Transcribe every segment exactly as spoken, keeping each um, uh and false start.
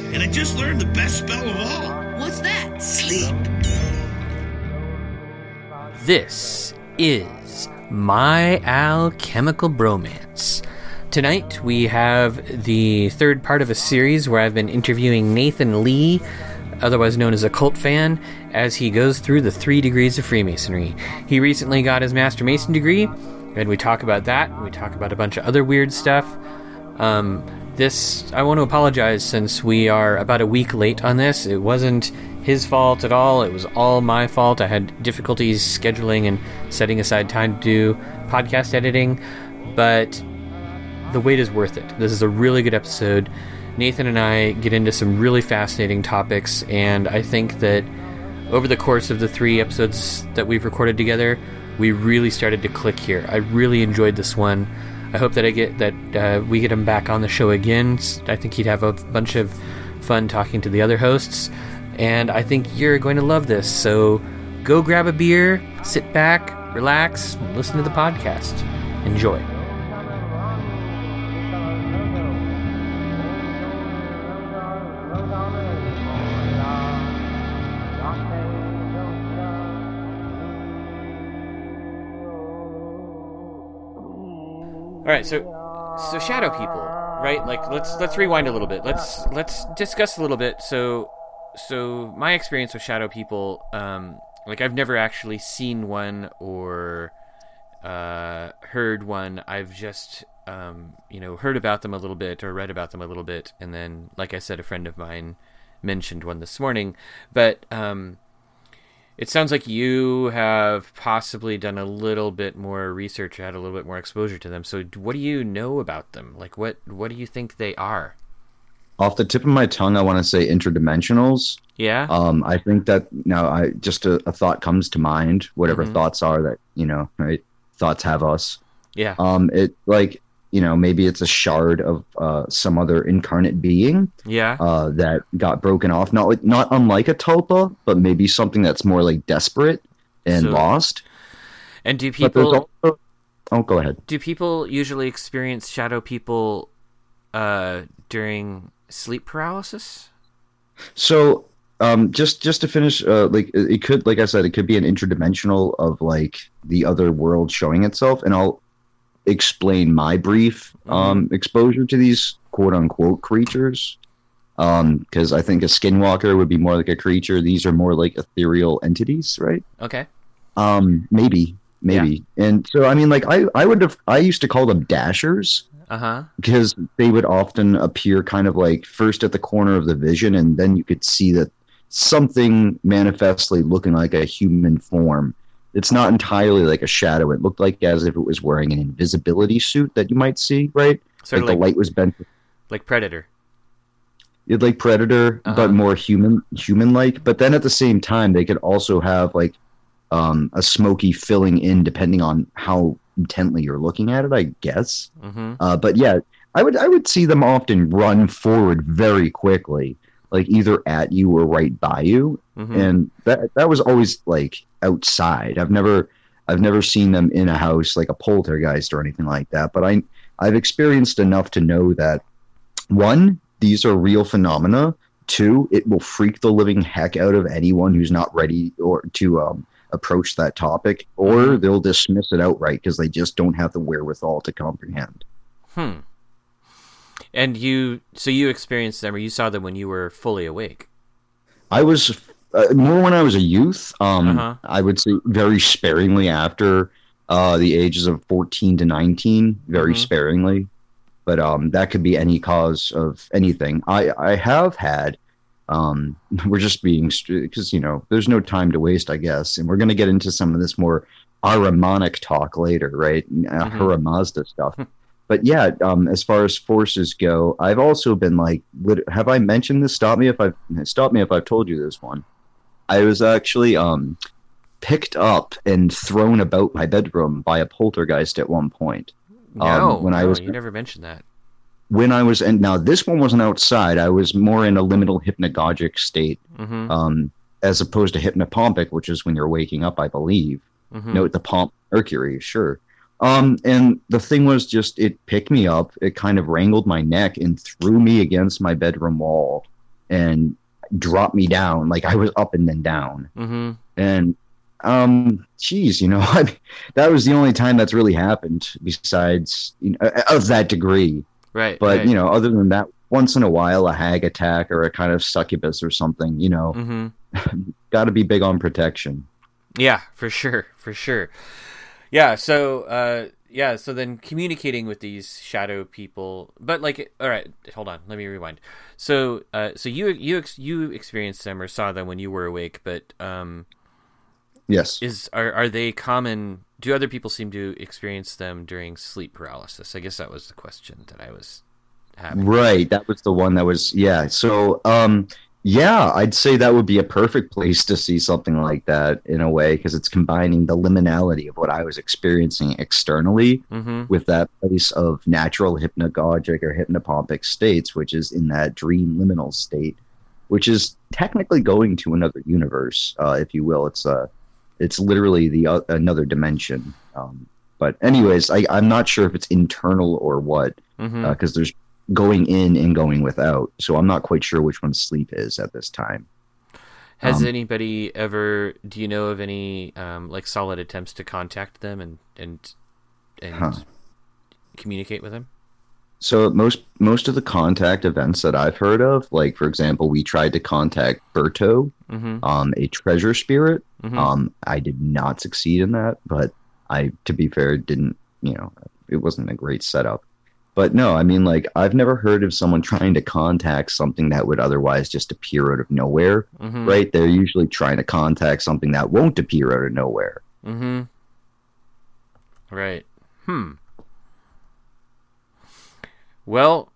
And I just learned the best spell of all. What's that? Sleep. This is My Alchemical Bromance. Tonight we have the third part of a series where I've been interviewing Nathan Lee, otherwise known as a cult fan, as he goes through the three degrees of Freemasonry. He recently got his Master Mason degree, and we talk about that. We talk about a bunch of other weird stuff. Um, this, I want to apologize since we are about a week late on this. It wasn't his fault at all. It was all my fault. I had difficulties scheduling and setting aside time to do podcast editing, but the wait is worth it. This is a really good episode. Nathan and I get into some really fascinating topics, and I think that over the course of the three episodes that we've recorded together, we really started to click here. I really enjoyed this one. I hope that I get that uh, we get him back on the show again. I think he'd have a bunch of fun talking to the other hosts, and I think you're going to love this. So go grab a beer, sit back, relax, and listen to the podcast. Enjoy. All right, so so shadow people, right? Like let's let's rewind a little bit. Let's let's discuss a little bit. So so my experience with shadow people, um, like I've never actually seen one or uh, heard one. I've just um, you know heard about them a little bit or read about them a little bit, and then, like I said, a friend of mine mentioned one this morning. But um, it sounds like you have possibly done a little bit more research, had a little bit more exposure to them. So what do you know about them? Like, what, what do you think they are? Off the tip of my tongue, I want to say interdimensionals. Yeah. Um, I think that now I just a, a thought comes to mind, whatever mm-hmm. thoughts are that, you know, right? Thoughts have us. Yeah. Um, it like, you know, maybe it's a shard of uh, some other incarnate being. Yeah. Uh, that got broken off. Not like, not unlike a tulpa, but maybe something that's more like desperate and So- lost. And do But there's people also, oh, go ahead. do people usually experience shadow people uh, during sleep paralysis? So, um, just just to finish, uh, like it it could, like I said, it could be an interdimensional of like the other world showing itself, and I'll explain my brief um, Mm-hmm. exposure to these quote unquote creatures. Um, because I think a skinwalker would be more like a creature. These are more like ethereal entities, right? Okay. Um, maybe, maybe. And so, I mean, like I, I would have, I used to call them dashers. Uh-huh. Because they would often appear kind of like first at the corner of the vision, and then you could see that something manifestly looking like a human form. It's not entirely like a shadow. It looked like as if it was wearing an invisibility suit that you might see, right? Sort like, of the like- light was bent. Like Predator. It's like Predator, Uh-huh. but more human, human-like. But then at the same time, they could also have like um, a smoky filling in, depending on how intently you're looking at it, I guess. Mm-hmm. Uh, but yeah, I would I would see them often run forward very quickly, like either at you or right by you, Mm-hmm. and that that was always like outside. I've never I've never seen them in a house like a poltergeist or anything like that. But I I've experienced enough to know that one, these are real phenomena. Two, it will freak the living heck out of anyone who's not ready or to um, approach that topic, or they'll dismiss it outright because they just don't have the wherewithal to comprehend. Hmm. And you, so you experienced them, or you saw them when you were fully awake? I was uh, more when I was a youth. Um, Uh-huh. I would say very sparingly after uh, the ages of fourteen to nineteen, very Mhm. sparingly. But um, that could be any cause of anything. I, I have had, um, we're just being, because, you know, there's no time to waste, I guess. And we're going to get into some of this more Ahrimanic talk later, right? Uh, Mhm. Ahura Mazda stuff. But yeah, um, as far as forces go, I've also been like, lit- have I mentioned this? Stop me if I've stop me if I've told you this one. I was actually um, picked up and thrown about my bedroom by a poltergeist at one point. No, Um, when I no, was- you never mentioned that. When I was, and now this one wasn't outside. I was more in a liminal hypnagogic state, Mm-hmm. um, as opposed to hypnopompic, which is when you're waking up, I believe. Mm-hmm. Note the pomp Mercury, sure. Um, and the thing was just, it picked me up, it kind of wrangled my neck and threw me against my bedroom wall. and drop me down. Like I was up and then down. Mm-hmm. And, um, geez, you know, I mean, that was the only time that's really happened besides, you know, of that degree. Right. But, right. you know, other than that, once in a while, a hag attack or a kind of succubus or something, you know, Mm-hmm. got to be big on protection. Yeah, for sure. For sure. Yeah. So, uh, yeah. So then communicating with these shadow people, but like, all right, hold on. Let me rewind. So, uh, so you, you, ex- you experienced them or saw them when you were awake, but, um, Yes. is, are, are they common? Do other people seem to experience them during sleep paralysis? I guess that was the question that I was having. Right. That was the one that was, yeah. So, um, yeah, I'd say that would be a perfect place to see something like that in a way, because it's combining the liminality of what I was experiencing externally Mm-hmm. with that place of natural hypnagogic or hypnopompic states, which is in that dream liminal state, which is technically going to another universe, uh, if you will. It's uh, it's literally the uh, another dimension. Um, but anyways, I, I'm not sure if it's internal or what, because Mm-hmm. uh, there's going in and going without. So I'm not quite sure which one sleep is at this time. Has um, anybody ever? Do you know of any um, like solid attempts to contact them and and and Huh. communicate with them? So most most of the contact events that I've heard of, like for example, we tried to contact Berto, Mm-hmm. um, a treasure spirit. Mm-hmm. Um, I did not succeed in that, but I, to be fair, didn't, you know, it wasn't a great setup. But no, I mean, like, I've never heard of someone trying to contact something that would otherwise just appear out of nowhere, Mm-hmm. right? They're usually trying to contact something that won't appear out of nowhere. Mm-hmm. Right. Hmm. Well,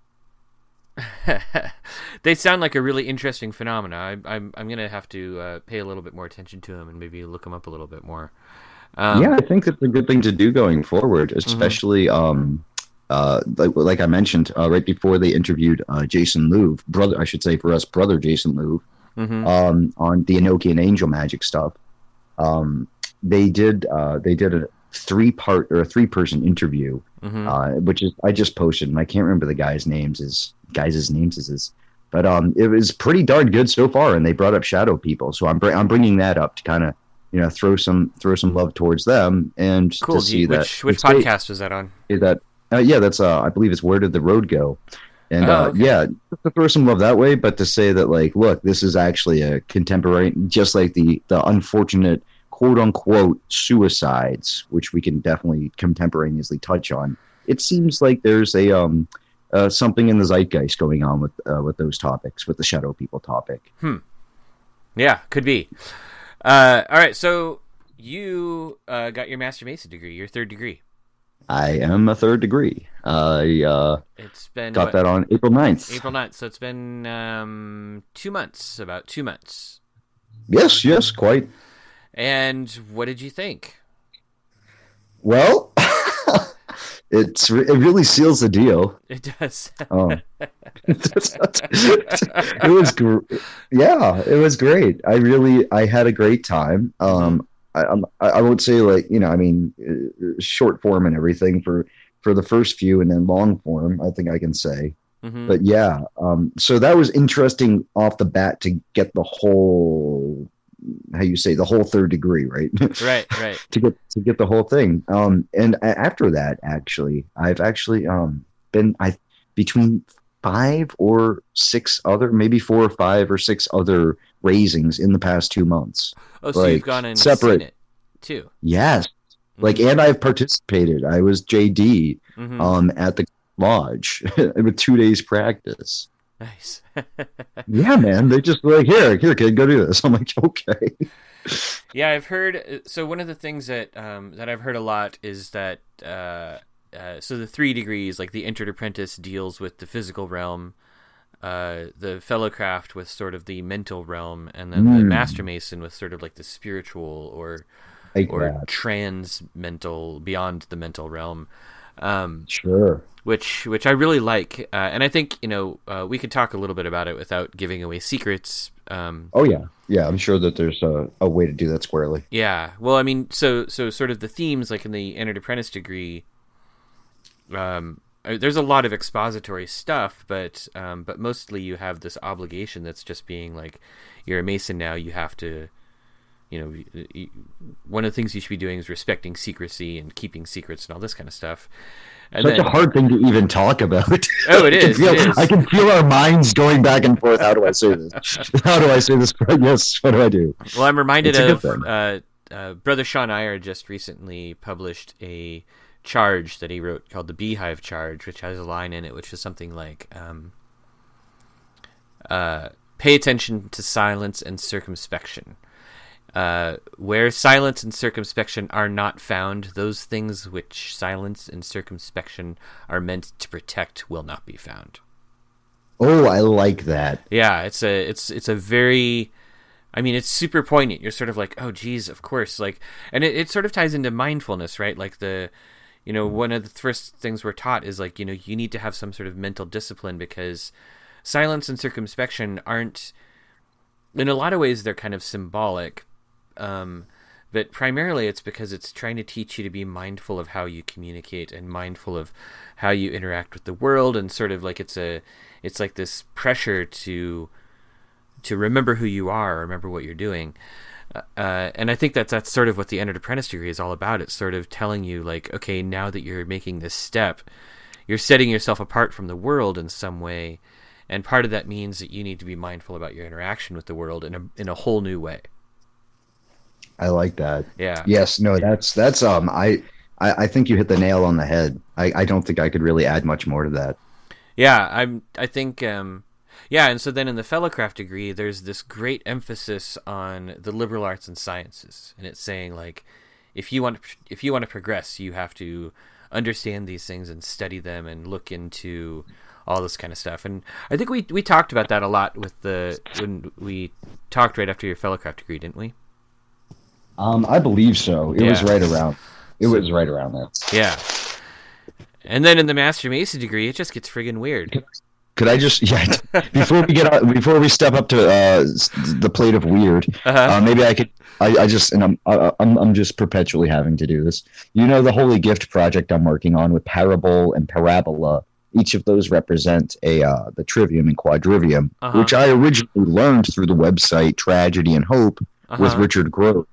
they sound like a really interesting phenomena. I, I'm I'm gonna have to uh, pay a little bit more attention to them and maybe look them up a little bit more. Um, Yeah, I think it's a good thing to do going forward, especially, um, uh, like, like I mentioned, uh, right before they interviewed uh, Jason Louv, brother, I should say for us, brother Jason Louv, mhm. um, on the Enochian angel magic stuff. Um, they did uh, they did a three part or a three person interview, Mhm. uh, which is I just posted, and I can't remember the guy's names is guys' names is his, but um, it was pretty darn good so far, and they brought up shadow people, so I'm br- I'm bringing that up to kind of, you know, throw some throw some love towards them and Cool. to Do see you- that which which it's great- podcast was that on? is that uh, yeah, that's uh, I believe it's Where Did the Road Go, and Oh, uh, okay. yeah, just to throw some love that way, but to say that like, look, this is actually a contemporary, just like the the unfortunate quote unquote suicides, which we can definitely contemporaneously touch on. It seems like there's a um uh, something in the zeitgeist going on with uh, with those topics, with the shadow people topic. Yeah, could be. Uh, all right, so you uh, got your Master Mason degree, your third degree. I am a third degree. I uh, It's been got what, that on April ninth. April ninth, so it's been um, two months, about two months. Yes, yes, quite. And what did you think? Well, it's re- it really seals the deal. It does. Oh. It was gr- yeah, it was great. I really I had a great time. Um, I I'm- I I won't say like, you know, I mean, uh, short form and everything for for the first few, and then long form, I think I can say. Mhm. But yeah, um, so that was interesting off the bat to get the whole, how you say, the whole third degree, right? Right, right. to get to get the whole thing. Um, and a- after that, actually, I've actually um been I between five or six other, maybe four or five or six other raisings in the past two months. Oh, so Like, you've gone and separate. seen it too. Yes, like, and I've participated. I was J D Mhm. um at the lodge with two days practice. Nice. Yeah, man, they just like, here, here, kid, go do this. I'm like, okay. Yeah, I've heard. So one of the things that um, that I've heard a lot is that uh, uh, so the three degrees, like the entered apprentice, deals with the physical realm, uh, the fellow craft with sort of the mental realm, and then the Mm. master mason with sort of like the spiritual or Like or that. trans mental, beyond the mental realm. Um, Sure. which which I really like, uh, and I think you know uh, we could talk a little bit about it without giving away secrets. Um, Oh yeah, yeah. I'm sure that there's a, a way to do that squarely. yeah, well, I mean, so so sort of the themes, like in the entered apprentice degree, um, uh, there's a lot of expository stuff, but um, but mostly you have this obligation that's just being like, you're a Mason now, you have to, you know, you, one of the things you should be doing is respecting secrecy and keeping secrets and all this kind of stuff. And Such then, a hard thing to even talk about. Oh, it is, I, can feel, it is. I can feel our minds going back and forth. How do I say this? How do I say this? Yes, what do I do? Well, I'm reminded It's a of good thing. uh, uh, Brother Sean Iyer just recently published a charge that he wrote called the Beehive Charge, which has a line in it which is something like, um, uh, pay attention to silence and circumspection. Uh, where silence and circumspection are not found, those things which silence and circumspection are meant to protect will not be found. Oh, I like that. Yeah, it's a it's it's a very, I mean, it's super poignant. You're sort of like, oh, geez, of course, like, and it, it sort of ties into mindfulness, right? Like the, you know, one of the first things we're taught is like, you know, you need to have some sort of mental discipline because silence and circumspection aren't, in a lot of ways, they're kind of symbolic, um, but primarily it's because it's trying to teach you to be mindful of how you communicate and mindful of how you interact with the world, and sort of like it's a, it's like this pressure to, to remember who you are, remember what you're doing. Uh, and I think that's that's sort of what the Entered Apprentice degree is all about. It's sort of telling you, like, okay, now that you're making this step, you're setting yourself apart from the world in some way, and part of that means that you need to be mindful about your interaction with the world in a in a whole new way. I like that. Yeah. Yes. No. That's that's um. I I, I think you hit the nail on the head. I, I don't think I could really add much more to that. Yeah. I'm. I think. Um. Yeah, and so then in the Fellowcraft degree, there's this great emphasis on the liberal arts and sciences, and it's saying like, if you want to, if you want to progress, you have to understand these things and study them and look into all this kind of stuff. And I think we we talked about that a lot with the when we talked right after your Fellowcraft degree, didn't we? Um, I believe so. It Yeah. was right around. It was right around there. Yeah. And then in the Master Mason degree, it just gets friggin' weird. Could I just yeah? Before we get out, before we step up to uh, s- the plate of weird, Uh-huh. uh, maybe I could. I, I just and I'm I, I'm I'm just perpetually having to do this. You know the Holy Gift project I'm working on with Parable and Parabola. Each of those represent a uh, the trivium and quadrivium, Uh-huh. which I originally learned through the website Tragedy and Hope with Uh-huh. Richard Grove.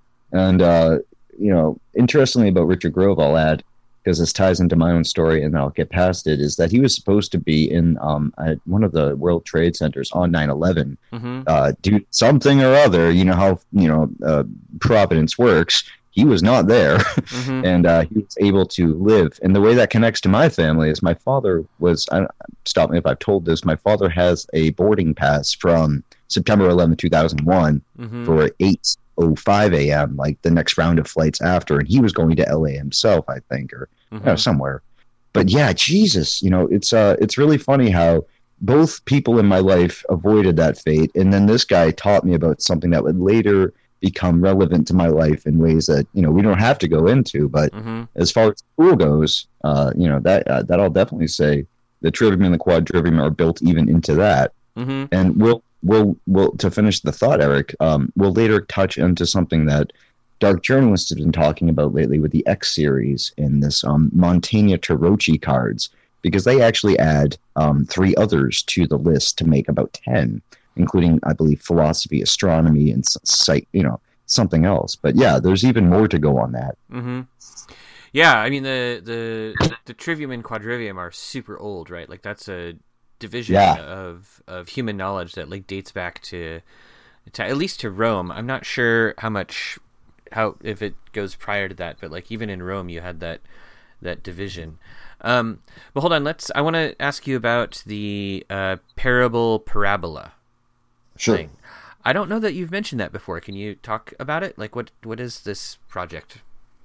And uh, you know, interestingly about Richard Grove, I'll add, because this ties into my own story, and I'll get past it, is that he was supposed to be in um, at one of the World Trade Centers on nine eleven, Mm-hmm. uh, do something or other. You know how you know uh, Providence works. He was not there, Mm-hmm. and uh, he was able to live. And the way that connects to my family is my father was. I, stop me if I've told this. My father has a boarding pass from September eleventh, two thousand one, Mm-hmm. for eight oh five a.m. like the next round of flights after, and he was going to L A himself, I think, or you know, Mm-hmm. somewhere. But yeah, Jesus, you know, it's uh, it's really funny how both people in my life avoided that fate, and then this guy taught me about something that would later become relevant to my life in ways that you know we don't have to go into. But Mm-hmm. as far as school goes, uh, you know that uh, that I'll definitely say the trivium and the quadrivium are built even into that. Mm-hmm. And we'll we'll we'll to finish the thought, Eric. Um, we'll later touch into something that Dark Journalist has been talking about lately with the X series in this um, Montaigne Tarocchi cards, because they actually add um, three others to the list to make about ten, including I believe philosophy, astronomy, and s- sight. You know something else. But yeah, there's even more to go on that. Mm-hmm. Yeah, I mean the the the trivium and quadrivium are super old, right? Like that's a division Yeah. of of human knowledge that like dates back to, to at least to Rome. I'm not sure how much how if it goes prior to that, but like even in Rome you had that that division. Um, but hold on, let's. I want to ask you about the uh, parable parabola Sure. thing. I don't know that you've mentioned that before. Can you talk about it? Like what what is this project?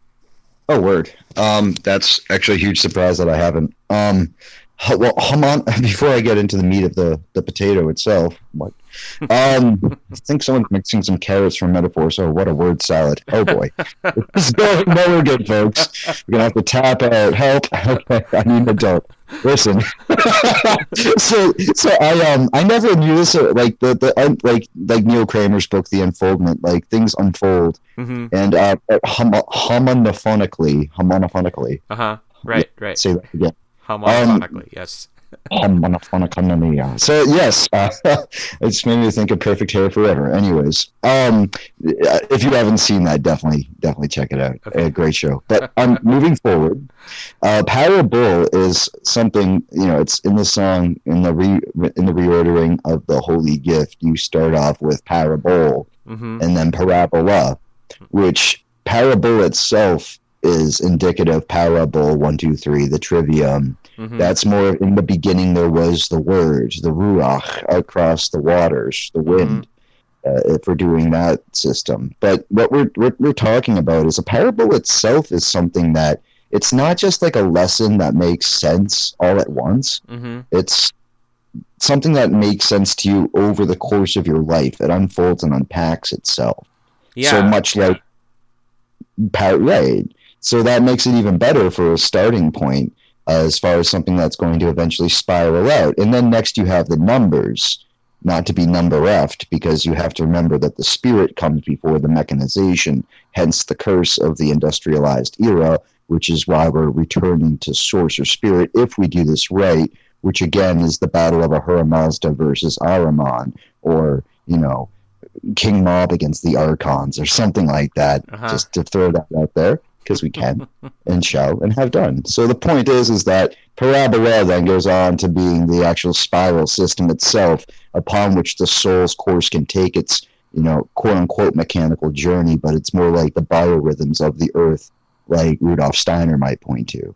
Oh, word. Um, that's actually a huge surprise that I haven't. Um, h- well, hum on, before I get into the meat of the, the potato itself, what? Um, I think someone's mixing some carrots from metaphor, so what a word salad. Oh, boy. This is going nowhere good, folks. We're going to have to tap out. Help. Okay, I need an adult. Listen. so, so I um I never knew this. uh, Like the the um, like like Neil Kramer's book, The Unfoldment. Like things unfold, Mm-hmm. and uh, hum- homophonically, homophonically. Uh huh. Right. Right. Say that again. Homophonically, um, yes. Homophonically. So yes, uh, it just made me think of Perfect Hair Forever. Anyways, um, if you haven't seen that, definitely, definitely check it out. Okay. A great show. But um, moving forward, uh, Parable is something, you know, it's in the song, in the re, in the reordering of the Holy Gift, you start off with Parable mm-hmm. and then Parabola, which Parable itself is indicative. Parable one, two, three, the trivium. Mm-hmm. That's more in the beginning. There was the word, the ruach, across the waters, the wind, mm-hmm. uh, if we're doing that system. But what we're, what we're talking about is a parable itself is something that it's not just like a lesson that makes sense all at once. Mm-hmm. It's something that makes sense to you over the course of your life. It unfolds and unpacks itself. Yeah. So much yeah. like par- right. So that makes it even better for a starting point. Uh, as far as something that's going to eventually spiral out. And then next you have the numbers, not to be number-effed, because you have to remember that the spirit comes before the mechanization, hence the curse of the industrialized era, which is why we're returning to source or spirit if we do this right, which again is the battle of Ahura Mazda versus Ahriman, or, you know, King Mob against the Archons, or something like that, uh-huh. just to throw that out there. Because we can and shall and have done. So the point is, is that Parabola then goes on to being the actual spiral system itself, upon which the soul's course can take its, you know, quote unquote mechanical journey, but it's more like the biorhythms of the earth, like Rudolf Steiner might point to.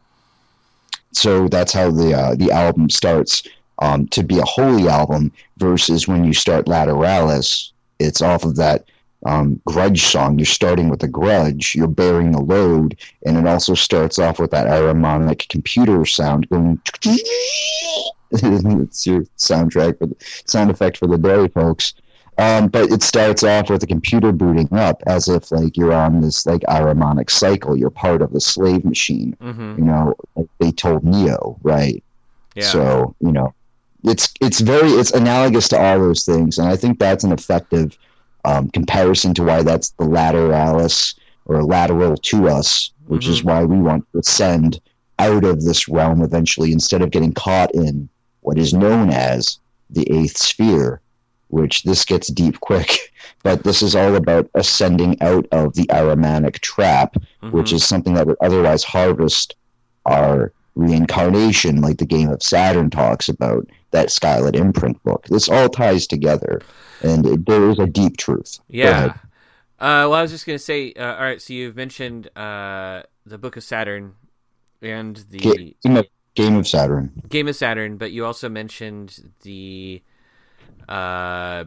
So that's how the uh, the album starts um, to be a holy album, versus when you start Lateralis, it's off of that Um, grudge song. You're starting with a grudge, you're bearing the load, and it also starts off with that Ahrimanic computer sound going. It's your soundtrack for the sound effect for the day, folks. Um, but it starts off with the computer booting up, as if like you're on this like Ahrimanic cycle. You're part of the slave machine. Mm-hmm. You know, like they told Neo, right? Yeah. So you know, it's it's very it's analogous to all those things, and I think that's an effective Um, comparison to why that's the lateralis or lateral to us, which mm-hmm. is why we want to ascend out of this realm eventually, instead of getting caught in what is known as the eighth sphere, which this gets deep quick. But this is all about ascending out of the Ahrimanic trap, mm-hmm. which is something that would otherwise harvest our reincarnation, like the Game of Saturn talks about, that Skylit Imprint book. This all ties together. And it, there is a deep truth. Yeah. Uh, well, I was just going to say, uh, all right, so you've mentioned uh, the Book of Saturn and the... Game of, Game of Saturn. Game of Saturn, but you also mentioned the uh,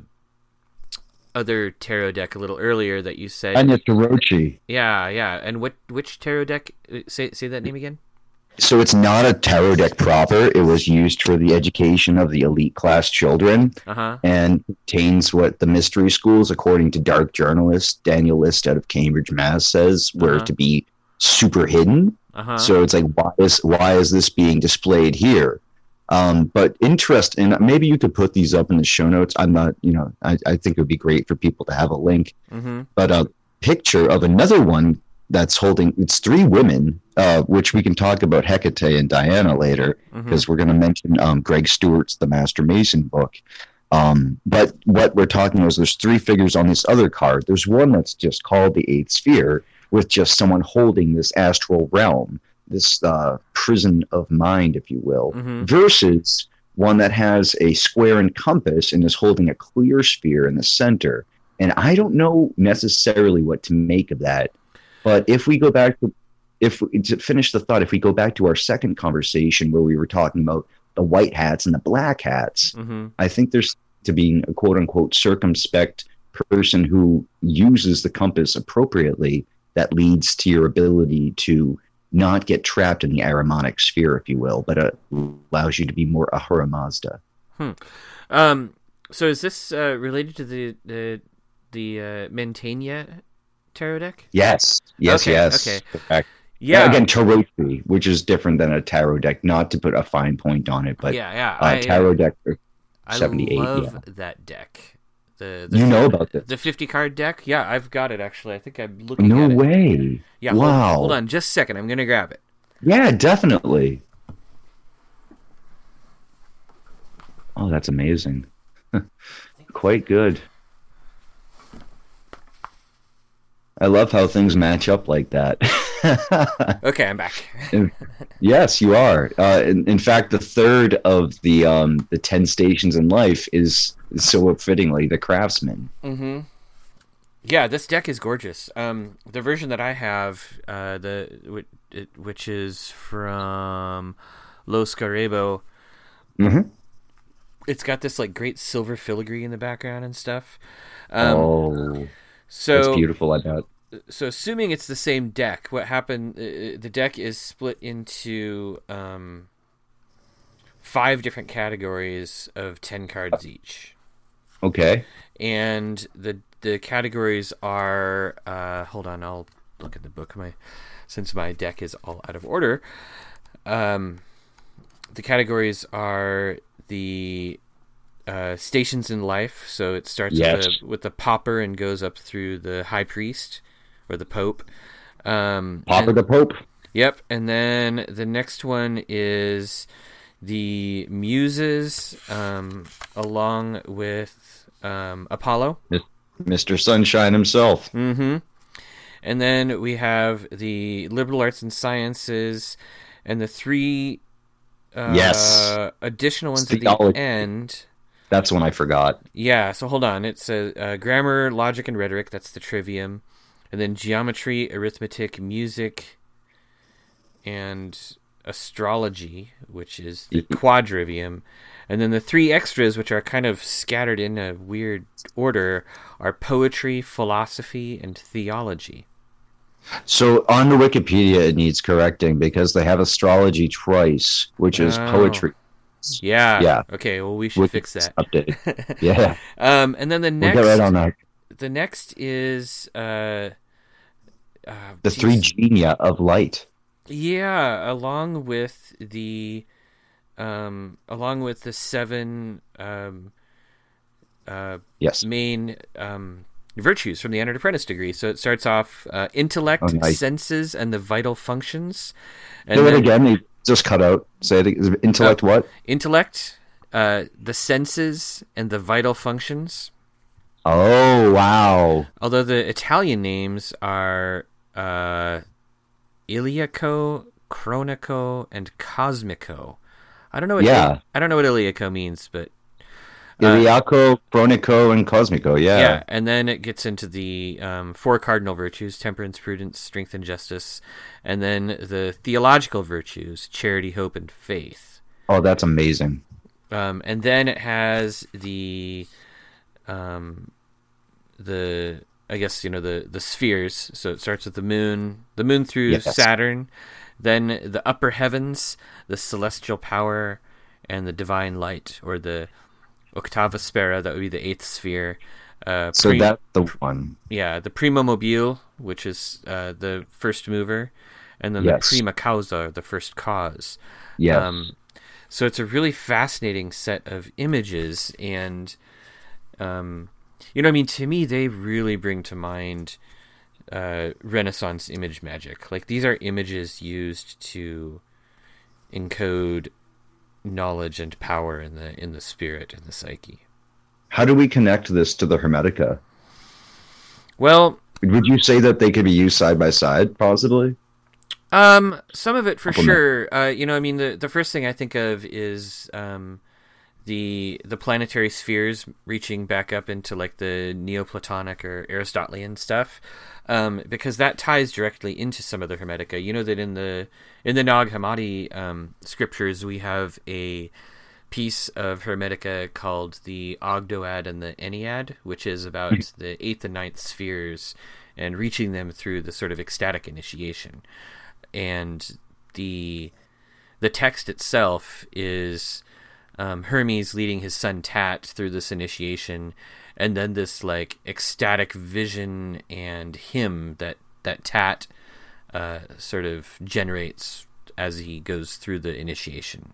other tarot deck a little earlier that you said... Anya Tarochi. Yeah, yeah. And what which tarot deck? Say, say that name again? So it's not a tarot deck proper. It was used for the education of the elite class children, uh-huh. and contains what the mystery schools, according to dark journalist Daniel List out of Cambridge, Mass, says were uh-huh. to be super hidden. Uh-huh. So it's like, why is why is this being displayed here? Um, but interest, and maybe you could put these up in the show notes. I'm not, you know, I, I think it would be great for people to have a link. Mm-hmm. But a picture of another one that's holding, it's three women, uh, which we can talk about Hecate and Diana later, because mm-hmm. we're going to mention um, Greg Stewart's The Master Mason book. Um, but what we're talking is there's three figures on this other card. There's one that's just called the Eighth Sphere, with just someone holding this astral realm, this uh, prison of mind, if you will, mm-hmm. versus one that has a square and compass and is holding a clear sphere in the center. And I don't know necessarily what to make of that. But if we go back to, if to finish the thought, if we go back to our second conversation where we were talking about the white hats and the black hats, mm-hmm. I think there's to being a quote unquote circumspect person who uses the compass appropriately that leads to your ability to not get trapped in the Ahrimanic sphere, if you will, but uh, allows you to be more Ahura Mazda. Hmm. Um, so is this uh, related to the the the uh, Mantegna tarot deck? Yes, yes, okay, yes. Okay. Okay. Yeah. Uh, again, Tarochi, which is different than a tarot deck. Not to put a fine point on it, but yeah, yeah. Uh, I, tarot deck seventy-eight. I love yeah. that deck. The, the you fifty, know about this? The fifty card deck? Yeah, I've got it actually. I think I'm looking no at it. No way. Yeah. Wow. Hold, hold on, just a second. I'm gonna grab it. Yeah, definitely. Oh, that's amazing. Quite good. I love how things match up like that. Okay, I'm back. Yes, you are. Uh, in, in fact, the third of the um, the ten stations in life is, so fittingly the Craftsman. Mm-hmm. Yeah, this deck is gorgeous. Um, the version that I have, uh, the which is from Los Garebo, Mm-hmm. it's got this like great silver filigree in the background and stuff. Um, oh, so that's beautiful. I bet. So assuming it's the same deck, what happened? Uh, the deck is split into um, five different categories of ten cards each. Okay. And the the categories are uh, hold on, I'll look at the book. My since my deck is all out of order. Um, the categories are the uh, stations in life. So it starts yes. with, the, with the pauper and goes up through the high priest. Or the Pope. Um, Pauper and, the Pope. Yep. And then the next one is the Muses, um, along with um, Apollo. Mister Sunshine himself. Mm-hmm. And then we have the Liberal Arts and Sciences and the three uh, yes. additional ones Theology. At the end. That's one I forgot. Yeah. So hold on. It's a, uh, grammar, logic, and rhetoric. That's the trivium. And then geometry, arithmetic, music, and astrology, which is the quadrivium. And then the three extras, which are kind of scattered in a weird order, are poetry, philosophy, and theology. So on the Wikipedia, it needs correcting because they have astrology twice, which is oh. poetry. Yeah. Yeah. Okay, well, we should Wiki fix that. Update. Yeah. um, and then the next... We'll get right on that. The next is... Uh, Uh, the geez. three genia of light. Yeah, along with the, um, along with the seven um, uh, yes. main um, virtues from the Entered Apprentice degree. So it starts off uh, intellect, oh, nice. senses, and the vital functions. And Do then, it again. You just cut out. Say it. Intellect. uh, what? Intellect, uh, the senses, and the vital functions. Oh wow! Although the Italian names are uh, Iliaco, Chronico, and Cosmico. I don't know what yeah. I don't know what Iliaco means, but uh, Iliaco, Chronico, and Cosmico. Yeah. Yeah, and then it gets into the um, four cardinal virtues: temperance, prudence, strength, and justice, and then the theological virtues: charity, hope, and faith. Oh, that's amazing. Um, and then it has the um, the I guess you know the the spheres. So it starts with the moon, the moon through yes. Saturn, then the upper heavens, the celestial power, and the divine light, or the octava spera. That would be the eighth sphere. Uh, so pre- that's the one. Yeah, the prima mobile, which is uh, the first mover, and then yes. the prima causa, the first cause. Yes. Um, so it's a really fascinating set of images, and um, you know, I mean, to me, they really bring to mind uh, Renaissance image magic. Like, these are images used to encode knowledge and power in the in the spirit and the psyche. How do we connect this to the Hermetica? Well, would you say that they could be used side by side, possibly? Um, some of it for Compliment. sure. Uh, you know, I mean, the the first thing I think of is um, the the planetary spheres reaching back up into like the Neoplatonic or Aristotelian stuff, um, because that ties directly into some of the Hermetica. You know that in the in the Nag Hammadi um, scriptures we have a piece of Hermetica called the Ogdoad and the Ennead, which is about the eighth and ninth spheres and reaching them through the sort of ecstatic initiation. And the the text itself is um, Hermes leading his son Tat through this initiation, and then this like ecstatic vision and hymn that that Tat uh, sort of generates as he goes through the initiation,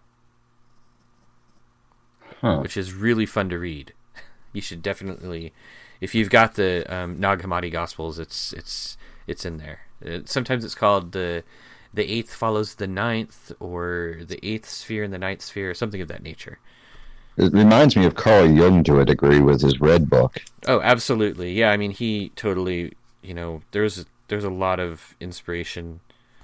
huh. which is really fun to read. You should definitely, if you've got the um, Nag Hammadi Gospels, it's it's it's in there. Uh, sometimes it's called the the eighth follows the ninth, or the eighth sphere and the ninth sphere, or something of that nature. It reminds me of Carl Jung to a degree with his Red Book. Oh, absolutely. Yeah, I mean, he totally, you know, there's there's a lot of inspiration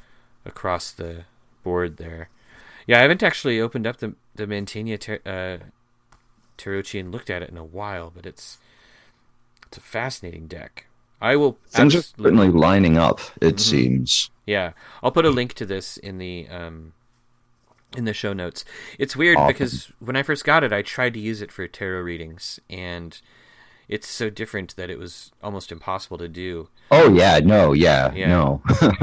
across the board there. Yeah, I haven't actually opened up the the Mantegna ter- uh, Tarocchi and looked at it in a while, but it's it's a fascinating deck. I will. Things absolutely... are certainly lining up. It mm-hmm. seems. Yeah, I'll put a link to this in the um, in the show notes. It's weird Awesome. Because when I first got it, I tried to use it for tarot readings, and it's so different that it was almost impossible to do. Oh yeah, no, yeah, yeah. no.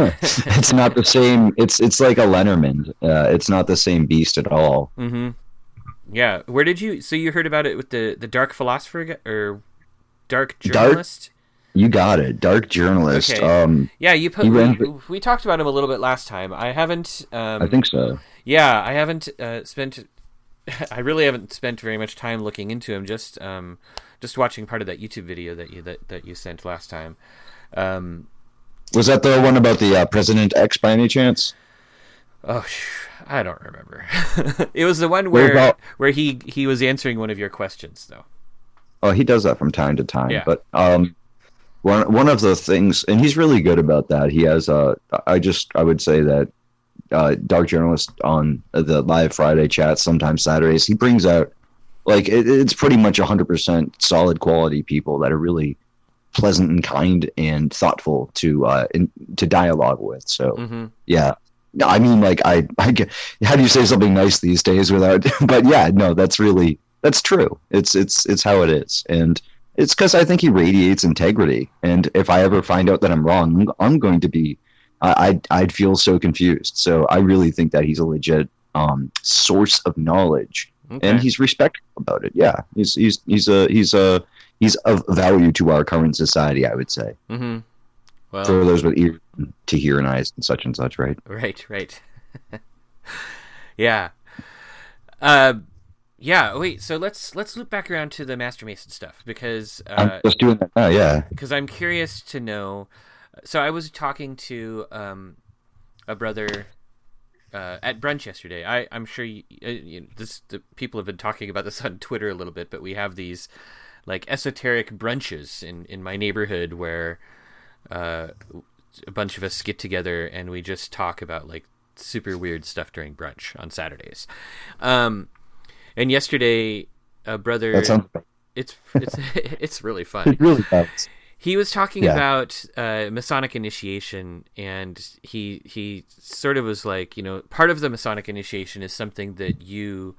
It's not the same. It's it's like a Lenormand. Uh, it's not the same beast at all. Mm-hmm. Yeah. Where did you? So you heard about it with the the Dark Philosopher guy, or Dark Journalist? Dark, you got it. Dark Journalist. Okay. Um, yeah, you put. we, We, went, we talked about him a little bit last time. I haven't. Um, I think so. Yeah, I haven't uh, spent. I really haven't spent very much time looking into him. Just um, just watching part of that YouTube video that you that, that you sent last time. Um, Was that the one about the uh, President X by any chance? Oh, I don't remember. It was the one where about... where he he was answering one of your questions, though. Oh, he does that from time to time. Yeah. But um, one one of the things, and he's really good about that. He has a. I just I would say that uh, Dark Journalist on the live Friday chat, sometimes Saturdays, he brings out like it, it's pretty much one hundred percent solid quality people that are really pleasant and kind and thoughtful to uh in, to dialogue with. So mm-hmm. yeah. No, I mean, like I, I get, how do you say something nice these days without? But yeah, no, that's really. That's true. It's it's it's how it is, and it's because I think he radiates integrity. And if I ever find out that I'm wrong, I'm, I'm going to be, I, I'd I'd feel so confused. So I really think that he's a legit um, source of knowledge, okay. And he's respectful about it. Yeah, he's he's he's a he's a he's of value to our current society, I would say. Mm-hmm. Well, for those with ears to hear and eyes and such and such, right? Right, right. Yeah. Uh. Yeah, wait, so let's let's loop back around to the Master Mason stuff, because... Uh, I'm just doing that now, yeah. Because I'm curious to know... So I was talking to um, a brother uh, at brunch yesterday. I, I'm sure you, uh, you know, this, the people have been talking about this on Twitter a little bit, but we have these like esoteric brunches in, in my neighborhood where uh, a bunch of us get together and we just talk about like super weird stuff during brunch on Saturdays. Um... And yesterday, a brother, that sounds... it's it's it's really fun. It really does. He was talking yeah. about uh, Masonic initiation, and he he sort of was like, you know, part of the Masonic initiation is something that you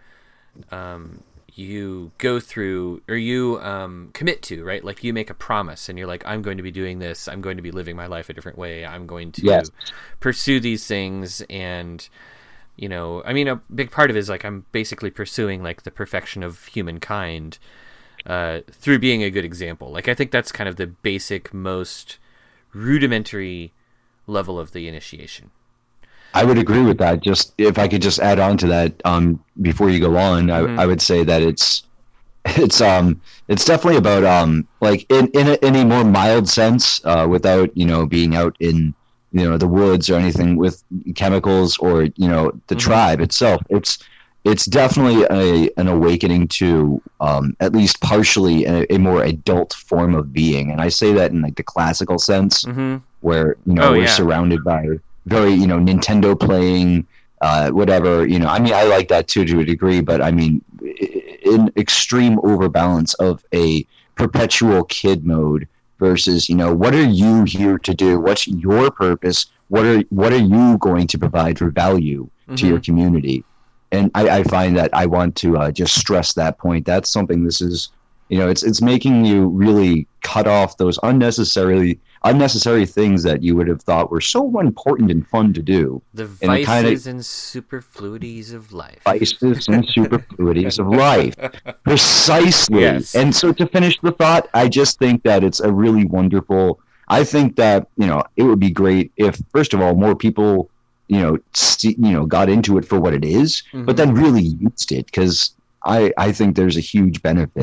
um, you go through or you um, commit to, right? Like you make a promise, and you're like, I'm going to be doing this. I'm going to be living my life a different way. I'm going to yes. pursue these things, and you know, I mean, a big part of it is like I'm basically pursuing like the perfection of humankind uh, through being a good example. Like I think that's kind of the basic, most rudimentary level of the initiation. I would agree with that. Just if I could just add on to that, um, before you go on, mm-hmm. I, I would say that it's it's um it's definitely about um like in in a, in a more mild sense, uh, without you know being out in you know the woods or anything with chemicals or you know the mm-hmm. tribe itself. It's it's definitely a an awakening to um, at least partially a, a more adult form of being, and I say that in like the classical sense, mm-hmm. where you know oh, we're yeah. surrounded by very you know Nintendo playing, uh, whatever you know. I mean, I like that too to a degree, but I mean, in extreme overbalance of a perpetual kid mode. Versus, you know, what are you here to do? What's your purpose? What are what are you going to provide for value mm-hmm. to your community? And I, I find that I want to uh, just stress that point. That's something. This is, you know, it's it's making you really cut off those unnecessarily unnecessary things that you would have thought were so important and fun to do. The vices and, kinda, and superfluities of life. Vices and superfluities of life. Precisely. Yes. And so to finish the thought, I just think that it's a really wonderful... I think that, you know, it would be great if, first of all, more people, you know, see, you know, got into it for what it is, mm-hmm. but then really used it, because I, I think there's a huge benefit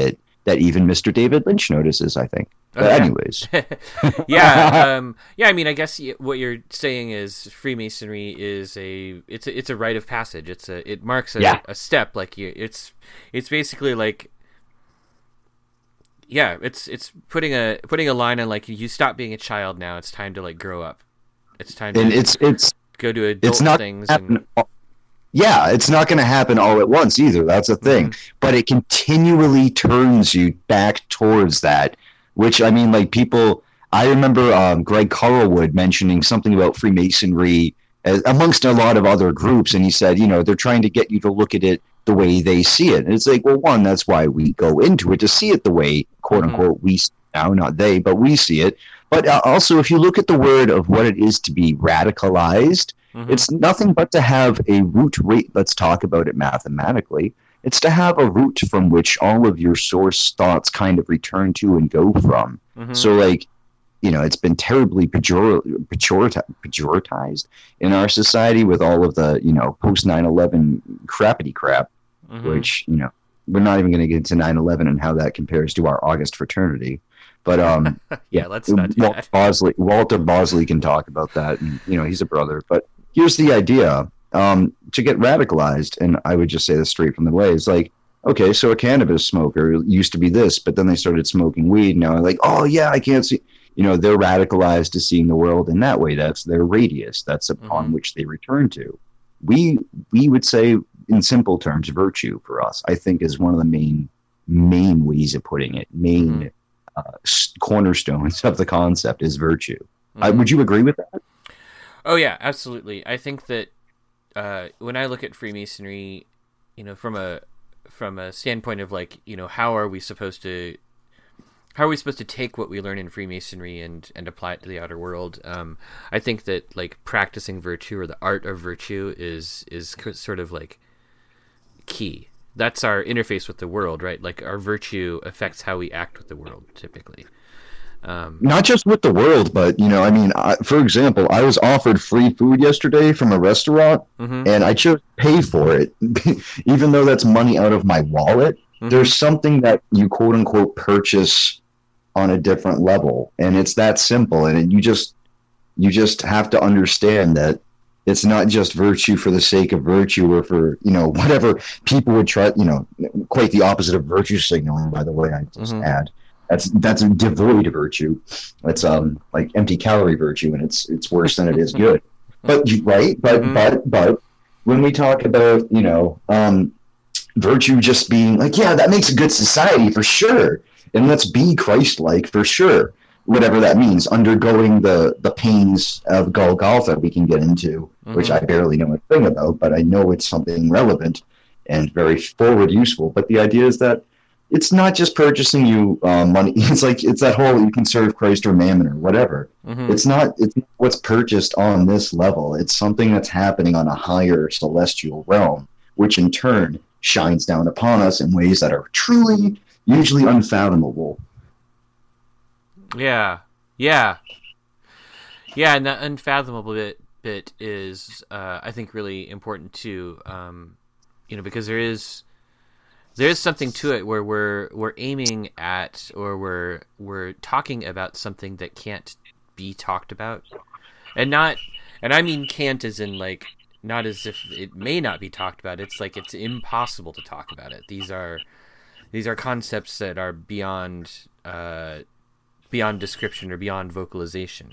that even Mister David Lynch notices, I think. But oh, yeah. anyways. yeah. Um, yeah. I mean, I guess what you're saying is Freemasonry is a, it's a, it's a rite of passage. It's a, it marks a, yeah. a step. Like you, it's, it's basically like, yeah, it's, it's putting a, putting a line on like, you stop being a child now. It's time to like grow up. It's time to and it's, it's, go to adult it's not things. Happen, and... Yeah, it's not going to happen all at once either. That's the thing. Mm-hmm. But it continually turns you back towards that, which, I mean, like people, I remember um, Greg Carlwood mentioning something about Freemasonry as, amongst a lot of other groups. And he said, you know, they're trying to get you to look at it the way they see it. And it's like, well, one, that's why we go into it, to see it the way, quote mm-hmm. unquote, we see it now, not they, but we see it. But uh, also, if you look at the word of what it is to be radicalized, mm-hmm. it's nothing but to have a root rate. Let's talk about it mathematically. It's to have a root from which all of your source thoughts kind of return to and go from. Mm-hmm. So, like, you know, it's been terribly pejor- pejor- pejoratized in our society with all of the, you know, post nine eleven crappity crap, mm-hmm. which, you know, we're not even going to get into nine eleven and how that compares to our August fraternity. But um, yeah, let's not do Walt that. Bosley, Walter Bosley can talk about that, and you know he's a brother. But here's the idea: um, to get radicalized, and I would just say this straight from the way, is like, okay, so a cannabis smoker used to be this, but then they started smoking weed. Now they're like, oh yeah, I can't see. You know, they're radicalized to seeing the world in that way. That's their radius. That's upon mm-hmm. which they return to. We we would say, in simple terms, virtue for us, I think, is one of the main main ways of putting it. Main. Mm-hmm. Uh, cornerstones of the concept is virtue. Mm-hmm. Uh, would you agree with that? Oh yeah, absolutely. I think that uh, when I look at Freemasonry, you know, from a from a standpoint of like, you know, how are we supposed to how are we supposed to take what we learn in Freemasonry and and apply it to the outer world? Um, I think that like practicing virtue or the art of virtue is is sort of like key. That's our interface with the world, right? Like our virtue affects how we act with the world, typically. Um, Not just with the world, but, you know, I mean, I, for example, I was offered free food yesterday from a restaurant, mm-hmm. and I chose to pay for it, even though that's money out of my wallet. Mm-hmm. There's something that you, quote unquote, purchase on a different level, and it's that simple. And you just, you just have to understand that it's not just virtue for the sake of virtue or for, you know, whatever people would try, you know, quite the opposite of virtue signaling, by the way, I just mm-hmm. add. That's that's devoid of virtue. It's um like empty calorie virtue, and it's it's worse than it is good. But right, but mm-hmm. but but when we talk about, you know, um virtue just being like, yeah, that makes a good society for sure, and let's be Christ-like for sure. Whatever that means, undergoing the, the pains of Golgotha we can get into, mm-hmm. which I barely know a thing about, but I know it's something relevant and very forward useful. But the idea is that it's not just purchasing you uh, money. It's like, it's that whole, you can serve Christ or mammon or whatever. Mm-hmm. It's not, it's not what's purchased on this level. It's something that's happening on a higher celestial realm, which in turn shines down upon us in ways that are truly, usually unfathomable. Yeah, yeah, yeah, and that unfathomable bit bit is, uh, I think, really important too. Um, you know, because there is there is something to it where we're we're aiming at, or we're we're talking about something that can't be talked about, and not, and I mean can't as in like not as if it may not be talked about. It's like it's impossible to talk about it. These are these are concepts that are beyond. Uh, beyond description or beyond vocalization.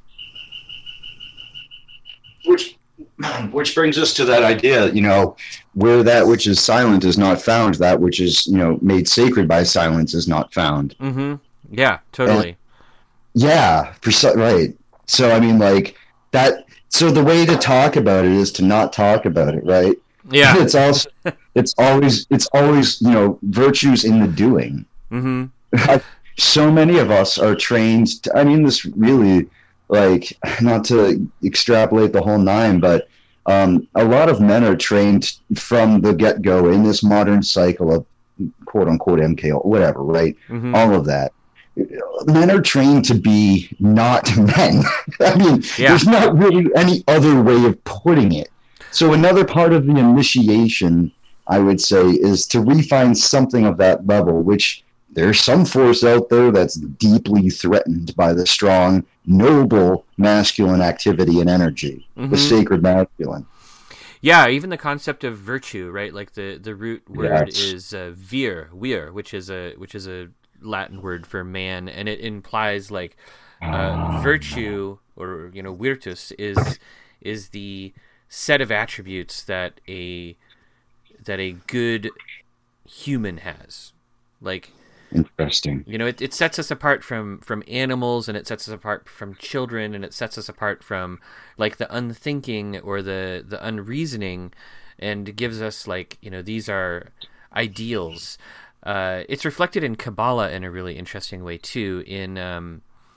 Which which brings us to that idea, you know, where that which is silent is not found, that which is, you know, made sacred by silence is not found. Mm-hmm. Yeah, totally. And, yeah, precise, right. So, I mean, like, that, so the way to talk about it is to not talk about it, right? Yeah. It's also, it's always, it's always, you know, virtues in the doing. Mm-hmm. So many of us are trained to, I mean, this really, like, not to extrapolate the whole nine, but um, a lot of men are trained from the get-go in this modern cycle of quote-unquote M K O, whatever, right? Mm-hmm. All of that. Men are trained to be not men. I mean, yeah. There's not really any other way of putting it. So another part of the initiation, I would say, is to refine something of that level, which there's some force out there that's deeply threatened by the strong, noble masculine activity and energy, mm-hmm. the sacred masculine. Yeah, even the concept of virtue, right? Like the, the root word Yes. is uh, vir, vir, which is a which is a Latin word for man, and it implies like uh, virtue, or you know, virtus is is the set of attributes that a that a good human has. Like, Interesting. you know, it, it sets us apart from, from animals, and it sets us apart from children, and it sets us apart from like the unthinking or the, the unreasoning, and gives us like, you know, these are ideals. Uh, it's reflected in Kabbalah in a really interesting way too. In um,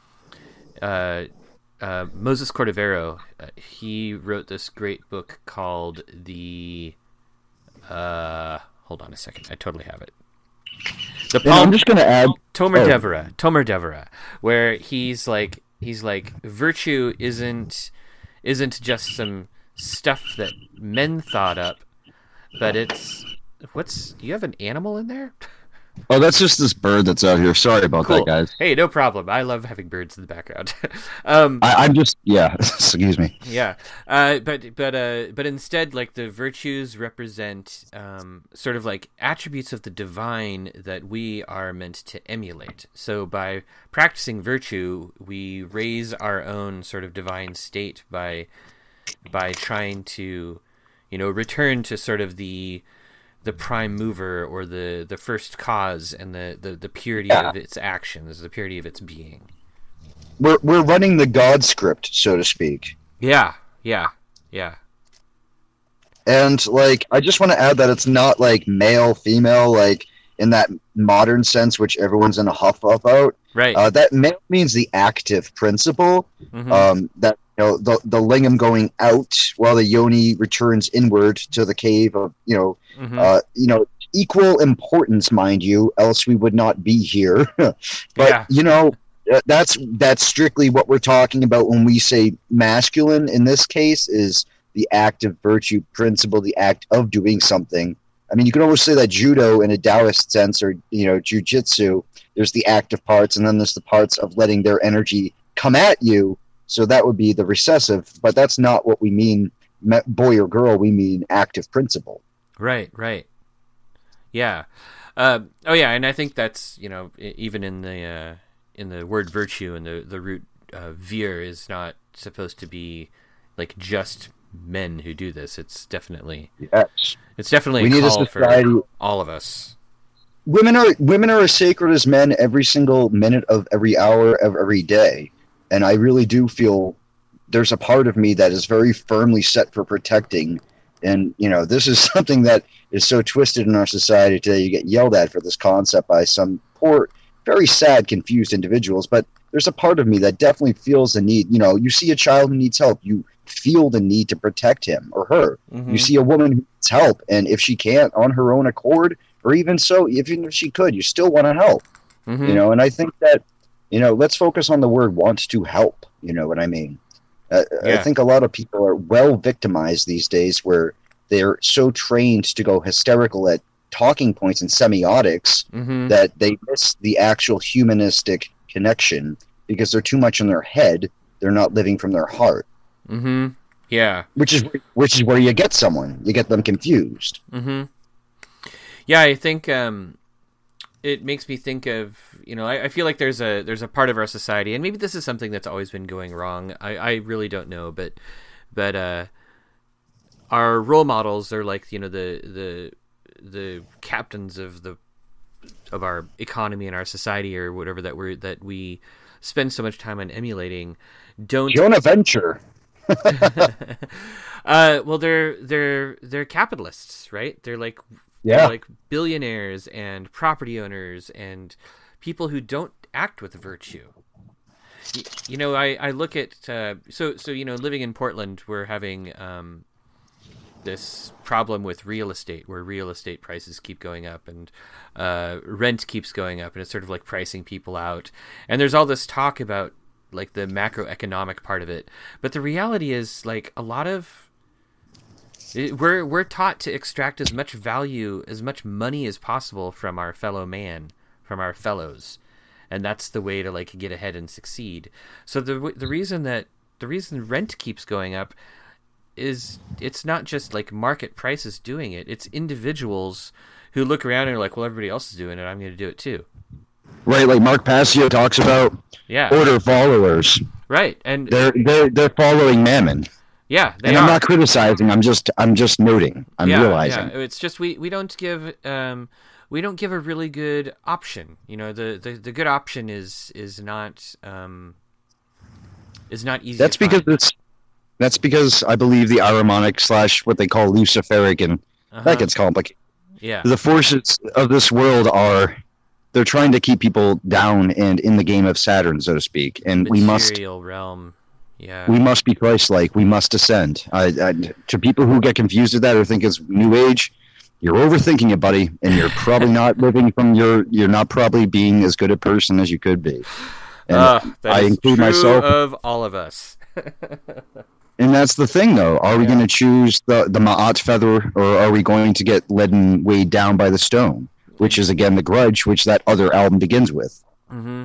uh, uh, Moses Cordovero, uh, he wrote this great book called the. Uh, hold on a second, I totally have it. The And I'm just going to add... Tomer oh. Devera, Tomer Devera, where he's like he's like virtue isn't isn't just some stuff that men thought up, but it's what's do you have an animal in there? Oh, that's just this bird that's out here. Sorry about Cool. that, guys. Hey, no problem. I love having birds in the background. um, I, I'm just... Yeah, excuse me. Yeah, uh, but but uh, but instead, like the virtues represent um, sort of like attributes of the divine that we are meant to emulate. So by practicing virtue, we raise our own sort of divine state by by trying to, you know, return to sort of the the prime mover or the, the first cause and the, the, the purity Yeah. of its actions, the purity of its being. We're, we're running the God script, so to speak. Yeah, yeah, yeah. And, like, I just want to add that it's not, like, male, female, like, in that modern sense, which everyone's in a huff about. Right. Uh, that male means the active principle. Mhm. Um, that, you know, the, the lingam going out while the yoni returns inward to the cave of, you know, Mhm. uh, you know, equal importance, mind you, else we would not be here. But, Yeah. you know, uh, that's that's strictly what we're talking about when we say masculine in this case is the active virtue principle, the act of doing something. I mean, you can always say that judo in a Taoist sense or, you know, jujitsu, there's the active parts and then there's the parts of letting their energy come at you. So that would be the recessive, but that's not what we mean, me- boy or girl, we mean active principle. Right, right. Yeah. Uh, oh, yeah, and I think that's, you know, e- even in the uh, in the word virtue and the, the root uh, vir is not supposed to be like just men who do this. It's definitely Yes. it's definitely We a need a call society- for all of us. Women are women are as sacred as men every single minute of every hour of every day. And I really do feel there's a part of me that is very firmly set for protecting. And, you know, this is something that is so twisted in our society today. You get yelled at for this concept by some poor, very sad, confused individuals. But there's a part of me that definitely feels the need. You know, you see a child who needs help, you feel the need to protect him or her. Mhm. You see a woman who needs help, and if she can't on her own accord, or even so, even if she could, you still want to help. Mhm. You know, and I think that, you know, let's focus on the word want to help. You know what I mean? Uh, I Yeah. think a lot of people are well victimized these days where they're so trained to go hysterical at talking points and semiotics Mhm. that they miss the actual humanistic connection because they're too much in their head. They're not living from their heart, Mhm. Yeah. which is which is where you get someone. You get them confused. Mm-hmm. Yeah, I think um, it makes me think of, you know, I, I feel like there's a there's a part of our society, and maybe this is something that's always been going wrong. I, I really don't know, but but uh, our role models are like, you know, the the the captains of the of our economy and our society or whatever that we're that we spend so much time on emulating. Don't Jonah Venture. uh, well, they're they're they're capitalists, right? They're like Yeah. they're like billionaires and property owners and people who don't act with virtue. Y- You know, I, I look at uh, so so you know, living in Portland, we're having um, this problem with real estate, where real estate prices keep going up and uh, rent keeps going up, and it's sort of like pricing people out. And there's all this talk about like the macroeconomic part of it, but the reality is like a lot of it- we're we're taught to extract as much value, as much money as possible from our fellow man, from our fellows, and that's the way to like get ahead and succeed. So the the reason that the reason rent keeps going up is it's not just like market prices doing it. It's individuals who look around and are like, well, everybody else is doing it, I'm going to do it too. Right, like Mark Passio talks about Yeah. order followers. Right, and They're they're they're following Mammon. yeah, they And are. I'm not criticizing. I'm just I'm just noting. I'm yeah, realizing. Yeah. It's just we, we don't give um we don't give a really good option. You know, the, the, the good option is is not um is not easy. That's to because find. it's that's because I believe the Ahrimanic slash what they call Luciferic, and Uh-huh. that gets complicated. Yeah. The forces of this world are they're trying to keep people down and in the game of Saturn, so to speak. And we must Material realm. Yeah. we must be Christ-like. We must ascend. I, I, to people who get confused with that or think it's New Age, you're overthinking it, buddy, and you're probably not living from your. You're not probably being as good a person as you could be. And Uh, that I is include true myself. of all of us. And that's the thing, though. Are we Yeah. going to choose the the Ma'at feather, or are we going to get led and weighed down by the stone? Which is again the Grudge, which that other album begins with. Mm-hmm.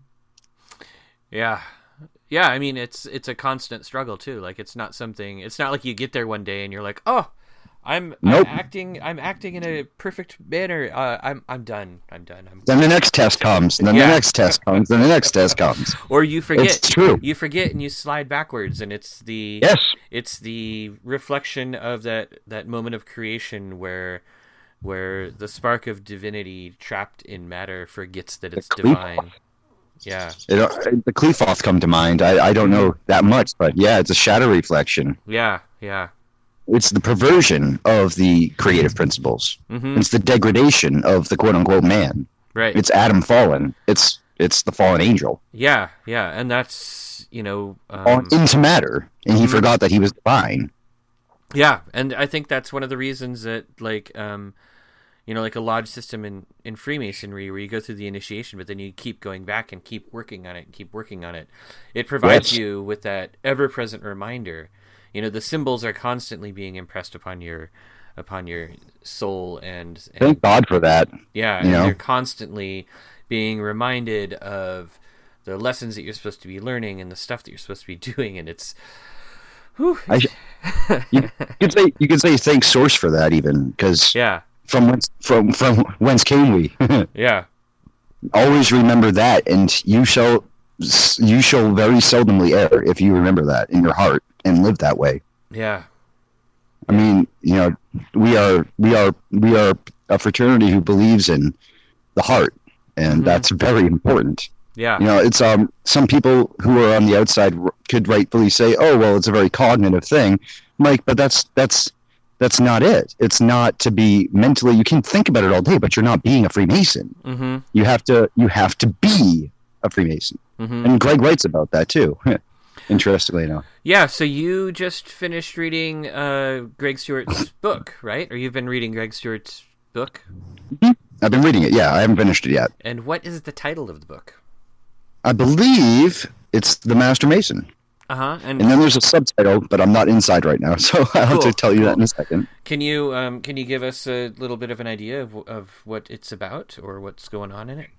Yeah. Yeah, I mean it's it's a constant struggle too. Like it's not something it's not like you get there one day and you're like, "Oh, I'm, Nope. I'm acting I'm acting in a perfect manner. Uh, I'm I'm done. I'm done. I'm Then the next test comes. Then Yeah. the next test comes. Then the next test comes. Or you forget. It's true. You forget and you slide backwards, and it's the Yes. it's the reflection of that, that moment of creation where where the spark of divinity trapped in matter forgets that it's Qliphoth. divine. Yeah, It, uh, the Qliphoth come to mind. I, I don't know that much, but yeah, it's a shadow reflection. yeah, yeah. It's the perversion of the creative principles. Mm-hmm. It's the degradation of the quote unquote man. Right. It's Adam fallen. It's it's the fallen angel Yeah, yeah, and that's you know, fallen um, into matter, and he Mhm. forgot that he was divine. yeah, and I think that's one of the reasons that like, um, you know, like a lodge system in in Freemasonry where you go through the initiation, but then you keep going back and keep working on it, and keep working on it. It provides Yes. you with that ever-present reminder. You know, the symbols are constantly being impressed upon your upon your soul, and, and Thank God for that. yeah, you and know? they're constantly being reminded of the lessons that you're supposed to be learning and the stuff that you're supposed to be doing, and it's, whew, I sh- you could say you could say thank Source for that, even because yeah, from whence from from whence came we? yeah, Always remember that, and you shall you shall very seldomly err if you remember that in your heart and live that way. yeah, I mean, you know, we are we are we are a fraternity who believes in the heart, and Mhm. that's very important. yeah, You know, it's um some people who are on the outside r- could rightfully say, "Oh, well, it's a very cognitive thing," Mike, but that's that's that's not it. It's not to be mentally. You can think about it all day, but you're not being a Freemason. mm-hmm, You have to you have to be a Freemason, mm-hmm. and Greg writes about that too. Interestingly enough. Yeah, so you just finished reading uh, Greg Stewart's book, right? Or you've been reading Greg Stewart's book? I've been reading it. Yeah, I haven't finished it yet. And what is the title of the book? I believe it's The Master Mason. Uh-huh. And, And then there's a subtitle, but I'm not inside right now, so I'll have Cool, to tell you that cool. in a second. can you um, can you give us a little bit of an idea of, of what it's about or what's going on in it?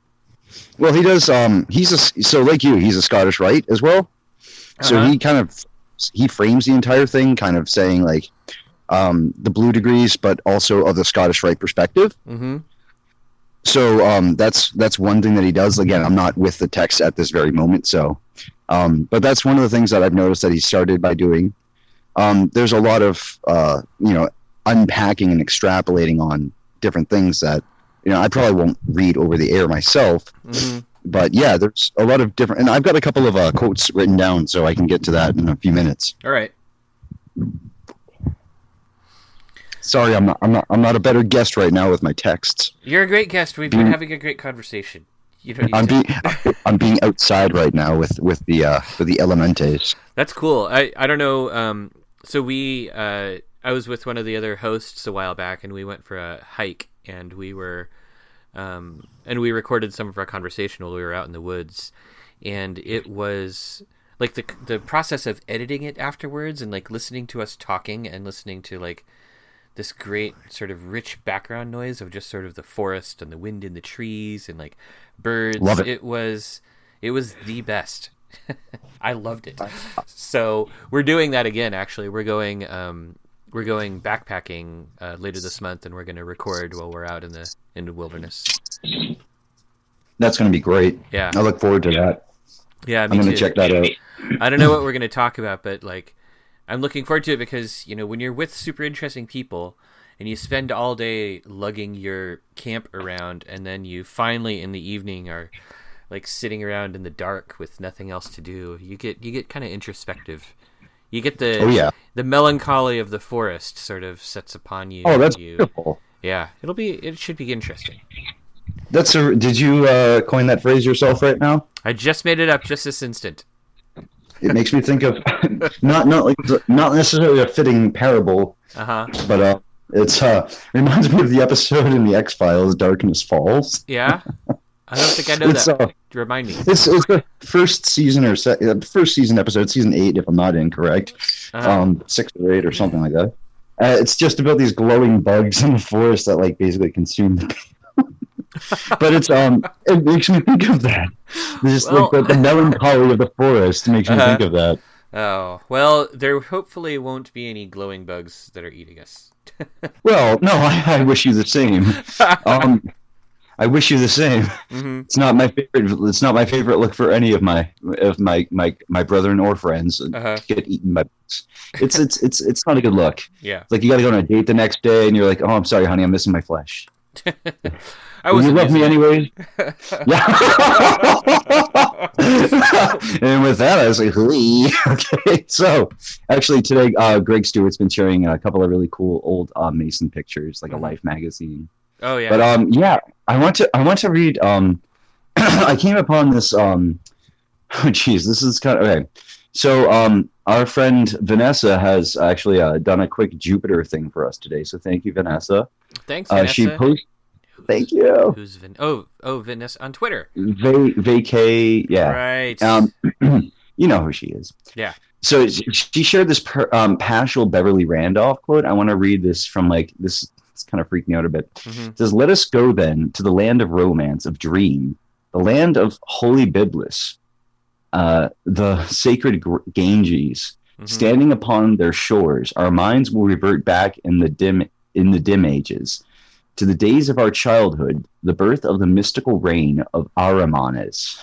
Well, he does. Um, he's a so like you. He's a Scottish Rite as well. So Uh-huh. he kind of he frames the entire thing, kind of saying like um, the blue degrees, but also of the Scottish Rite perspective. Mm-hmm. So um, that's that's one thing that he does. Again, I'm not with the text at this very moment, so um, but that's one of the things that I've noticed that he started by doing. Um, there's a lot of uh, you know unpacking and extrapolating on different things that you know I probably won't read over the air myself. Mm-hmm. But yeah, there's a lot of different, and I've got a couple of uh, quotes written down, so I can get to that in a few minutes. All right. Sorry, I'm not, I'm not, I'm not a better guest right now with my texts. You're a great guest. We've been having a great conversation. You don't need I'm to... being, I'm being outside right now with with the uh, with the Elementes. That's cool. I, I don't know. Um, so we, uh, I was with one of the other hosts a while back, and we went for a hike, and we were, um, and we recorded some of our conversation while we were out in the woods, and it was like the the process of editing it afterwards, and like listening to us talking and listening to like this great sort of rich background noise of just sort of the forest and the wind in the trees and like birds. Love it. It was it was the best. I loved it. So we're doing that again. Actually, we're going um, we're going backpacking uh, later this month, and we're going to record while we're out in the in the wilderness. That's going to be great. Yeah, I look forward to that. Yeah, me I'm going to too. check that out. I don't know what we're going to talk about, but like, I'm looking forward to it because you know when you're with super interesting people and you spend all day lugging your camp around, and then you finally in the evening are like sitting around in the dark with nothing else to do, you get you get kind of introspective. You get the Oh, yeah. the melancholy of the forest sort of sets upon you. Oh, that's you, beautiful. Yeah, it'll be it should be interesting. That's a. Did you uh, coin that phrase yourself right now? I just made it up just this instant. It makes me think of not not like not necessarily a fitting parable, Uh-huh. but uh, it's uh reminds me of the episode in the X-Files, Darkness Falls. Yeah? I don't think I know It's, that. uh, Remind me. It's it's the first season or se- uh, first season episode, season eight, if I'm not incorrect, Uh-huh. um, six or eight or something like that. Uh, it's just about these glowing bugs in the forest that like basically consume the people. But it's um, it makes me think of that. Just Well- like the, the melancholy of the forest makes me Uh-huh. think of that. Oh, well, there hopefully won't be any glowing bugs that are eating us. Well, no, I, I wish you the same. Um, I wish you the same. hmm It's not my favorite. It's not my favorite look for any of my of my my, my brethren or friends Uh-huh. get eaten by bugs. It's it's it's it's not a good look. Yeah. It's like you got to go on a date the next day, and you're like, "Oh, I'm sorry, honey, I'm missing my flesh." I Will you wasn't love me using anyways. Yeah. And with that, I was like, "Lee." Okay. So actually, today, uh, Greg Stewart's been sharing a couple of really cool old uh, Mason pictures, like Mhm. a Life magazine. Oh, yeah. But um, yeah, I want to I want to read. Um, I came upon this. Um, oh, geez, this is kind of okay. So um, our friend Vanessa has actually uh, done a quick Jupiter thing for us today. So thank you, Vanessa. Thanks, Uh, Vanessa. she post. Who's- Thank you. Who's Vin? Oh, oh, Vanessa on Twitter. Va- vacay. Yeah. Right. Um, you know who she is. Yeah. So she shared this per, um, Paschal Beverly Randolph quote. I want to read this from like this. It's kind of freaked me out a bit. Mhm. It says, "Let us go then to the land of romance, of dream, the land of holy Byblis, uh, the sacred Gr- Ganges. Mhm. Standing upon their shores, our minds will revert back in the dim in the dim ages, to the days of our childhood, the birth of the mystical reign of Ahrimanes."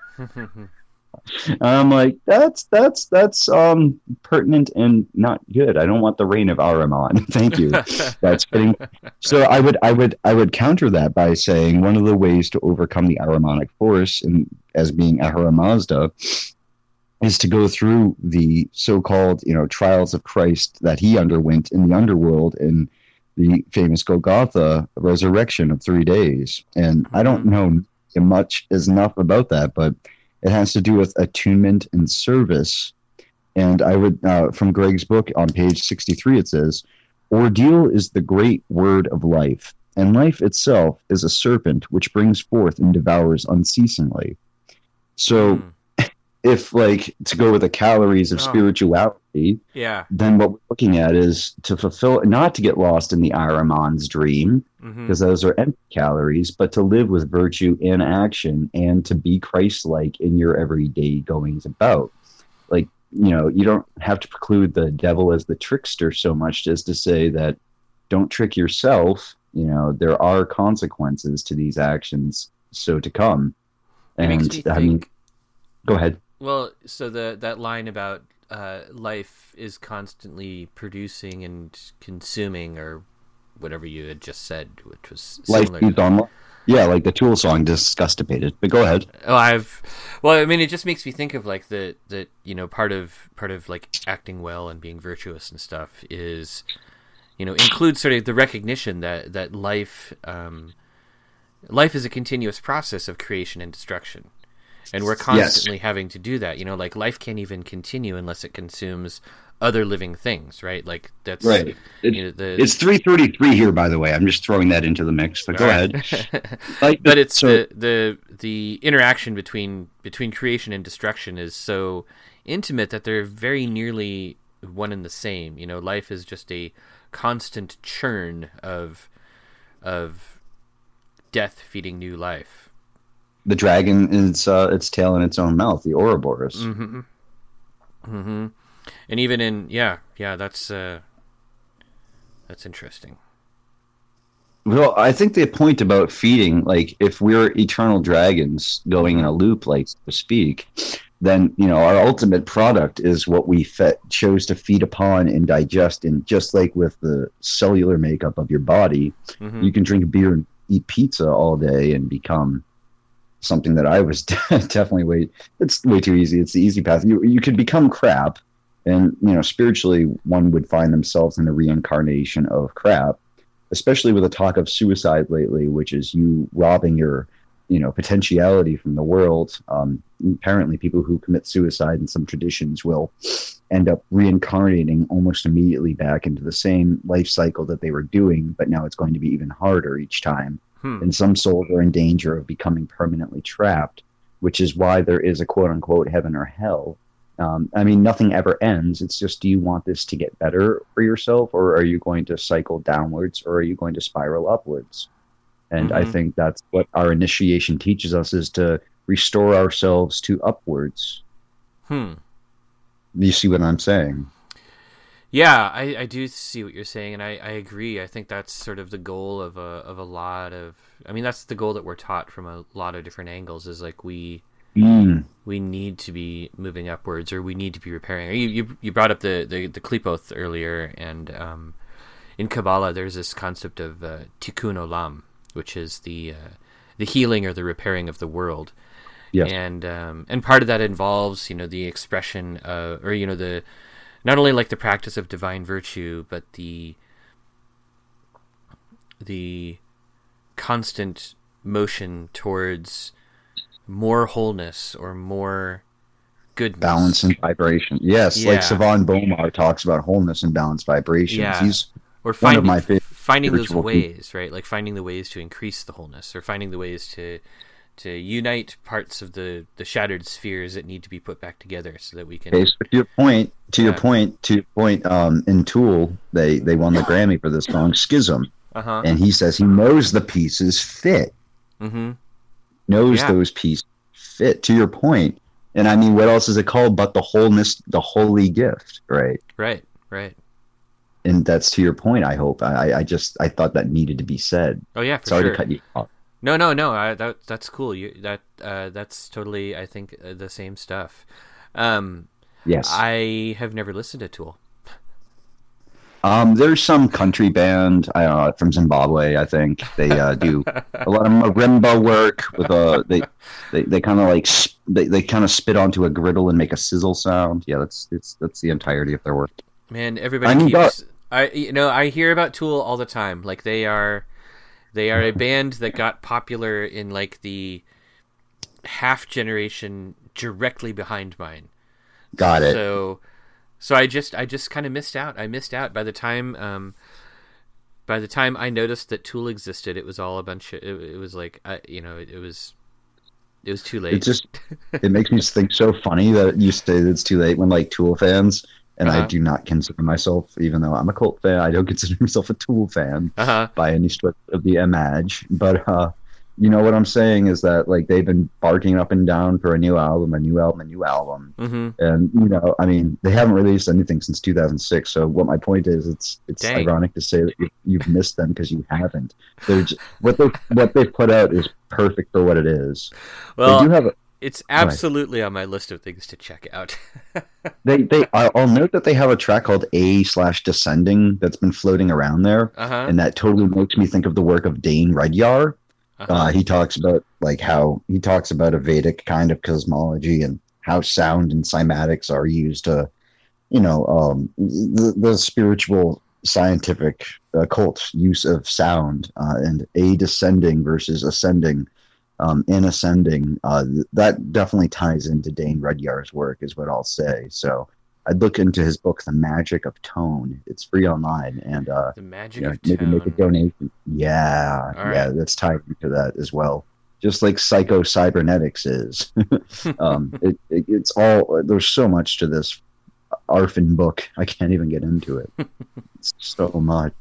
I'm like, that's that's that's um pertinent and not good. I don't want the reign of Ahriman. Thank you. That's fitting. So I would I would I would counter that by saying one of the ways to overcome the Ahrimanic force, in, as being Ahura Mazda, is to go through the so-called you know trials of Christ that he underwent in the underworld in the famous Golgotha resurrection of three days. And I don't know much is enough about that, but it has to do with attunement and service. And I would, uh, from Greg's book on page sixty-three, it says, "Ordeal is the great word of life, and life itself is a serpent which brings forth and devours unceasingly." So Mm. if, like, to go with the calories of Oh. spirituality, Yeah. then what we're looking at is to fulfill, not to get lost in the Ahriman's dream, hmm because those are empty calories, but to live with virtue in action and to be Christ-like in your everyday goings about. Like, you know, you don't have to preclude the devil as the trickster so much as to say that don't trick yourself. You know, there are consequences to these actions, so to come. It makes And me I mean, think. go ahead. Well, so the that line about uh, life is constantly producing and consuming, or whatever you had just said, which was Life similar. feeds on life. Yeah, like the Tool song, Disgustipated. But go ahead. Oh, I've well, I mean, it just makes me think of like the the you know part of part of like acting well and being virtuous and stuff is, you know, includes sort of the recognition that that life um, life is a continuous process of creation and destruction. And we're constantly Yes. having to do that. You know, like life can't even continue unless it consumes other living things, right? Like that's Right. It- You know, the, It's three thirty-three here, by the way. I'm just throwing that into the mix, but go ahead. Like, but it's so- the, the the interaction between between creation and destruction is so intimate that they're very nearly one and the same. You know, life is just a constant churn of of death feeding new life. The dragon is uh, its tail in its own mouth, the Ouroboros. Mm-hmm. Mm-hmm. And even in yeah, yeah, that's uh, that's interesting. Well, I think the point about feeding, like if we're eternal dragons going in a loop, like so to speak, then you know our ultimate product is what we fe- chose to feed upon and digest. And just like with the cellular makeup of your body, Mm-hmm. you can drink beer and eat pizza all day and become something that I was definitely way. It's way too easy. It's the easy path. You you could become crap, and you know spiritually one would find themselves in a reincarnation of crap. Especially with the talk of suicide lately, which is you robbing your, you know, potentiality from the world. Um, apparently, people who commit suicide in some traditions will end up reincarnating almost immediately back into the same life cycle that they were doing, but now it's going to be even harder each time. Hmm. And some souls are in danger of becoming permanently trapped, which is why there is a quote-unquote heaven or hell. Um, I mean, nothing ever ends. It's just, do you want this to get better for yourself, or are you going to cycle downwards, or are you going to spiral upwards? And Mm-hmm. I think that's what our initiation teaches us, is to restore ourselves to upwards. Hmm. You see what I'm saying? Yeah, I, I do see what you're saying, and I, I agree. I think that's sort of the goal of a of a lot of. I mean, that's the goal that we're taught from a lot of different angles. Is like we. Mm. We need to be moving upwards, or we need to be repairing. You you, you brought up the, the, the Qliphoth earlier, and um, in Kabbalah there's this concept of uh, tikkun olam, which is the uh, the healing or the repairing of the world. Yes. And um, and part of that involves, you know, the expression of, or you know, the not only like the practice of divine virtue, but the the constant motion towards more wholeness or more goodness. Balance and vibration. Yes, Yeah. like Savan Bomar talks about wholeness and balanced vibrations. Yeah. He's Or one finding, of my favorite finding those spiritual ways, right? Like finding the ways to increase the wholeness, or finding the ways to to unite parts of the, the shattered spheres that need to be put back together so that we can... Okay, so to your point, to Yeah. your point, to your point, um, in Tool, they, they won the Grammy for this song, Schism. Uh-huh. And he says he knows the pieces fit. Mm-hmm. Knows Yeah. those pieces fit, to your point. And I mean, what else is it called but the wholeness, the holy gift, right? Right, right. And that's to your point, I hope. I, I just, I thought that needed to be said. Oh, yeah, for Sorry sure. to cut you off. No, no, no. I, that that's cool. You that uh, that's totally, I think, uh, the same stuff. Um, Yes. I have never listened to Tool. Um, there's some country band, I don't know, from Zimbabwe, I think. They uh, do a lot of marimba work with a, they, they, they kind of like, sp- they, they kind of spit onto a griddle and make a sizzle sound. Yeah, that's, it's, that's the entirety of their work. Man, everybody I mean, keeps. I you know I hear about Tool all the time. Like they are, they are a band that got popular in like the half generation directly behind mine. Got it. So, so I just I just kind of missed out. I missed out by the time um, by the time I noticed that Tool existed. It was all a bunch of. It, it was like I, you know it, it was. It was too late. It just, it makes me think so funny that you say that it's too late when like Tool fans. And Uh-huh. I do not consider myself, even though I'm a cult fan, I don't consider myself a Tool fan Uh-huh. by any stretch of the image. But uh, you know what I'm saying is that like they've been barking up and down for a new album, a new album, a new album, Mm-hmm. and you know, I mean, they haven't released anything since two thousand six. So what my point is, it's it's Dang. ironic to say that you, you've missed them because you haven't. They're just, what they what they've put out is perfect for what it is. Well, they do have a, it's absolutely on my list of things to check out. They, they, I- I'll note that they have a track called A slash Descending that's been floating around there, Uh-huh. and that totally makes me think of the work of Dane Rudyard. Uh-huh. Uh, he talks about like how he talks about a Vedic kind of cosmology and how sound and cymatics are used to, you know, um, the, the spiritual, scientific, occult use of sound, uh, and a descending versus ascending. Um, in ascending, uh, th- that definitely ties into Dane Rudyard's work, is what I'll say. So I'd look into his book, The Magic of Tone. It's free online, and uh, The Magic you know, of maybe Tone. make a donation. Yeah, All yeah, right. that's tied into that as well. Just like psycho cybernetics is. um, it, it, it's all. There's so much to this. Arfin book. I can't even get into it. It's so much.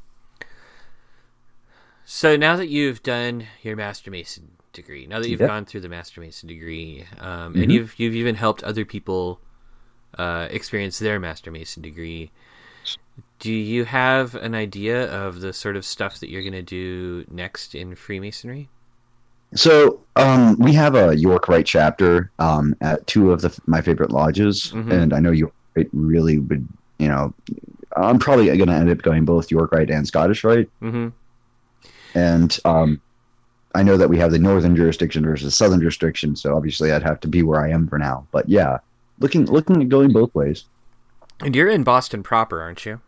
So now that you've done your Master Mason degree, now that you've Yep. gone through the Master Mason degree, um, Mhm. and you've you've even helped other people uh, experience their Master Mason degree, do you have an idea of the sort of stuff that you're going to do next in Freemasonry? So um, we have a York Rite chapter um, at two of the, my favorite lodges, Mhm. and I know York Rite really would, you know, I'm probably going to end up going both York Rite and Scottish Rite. Mm-hmm. And um, I know that we have the northern jurisdiction versus southern jurisdiction, so obviously I'd have to be where I am for now. But yeah, looking looking at going both ways. And you're in Boston proper, aren't you?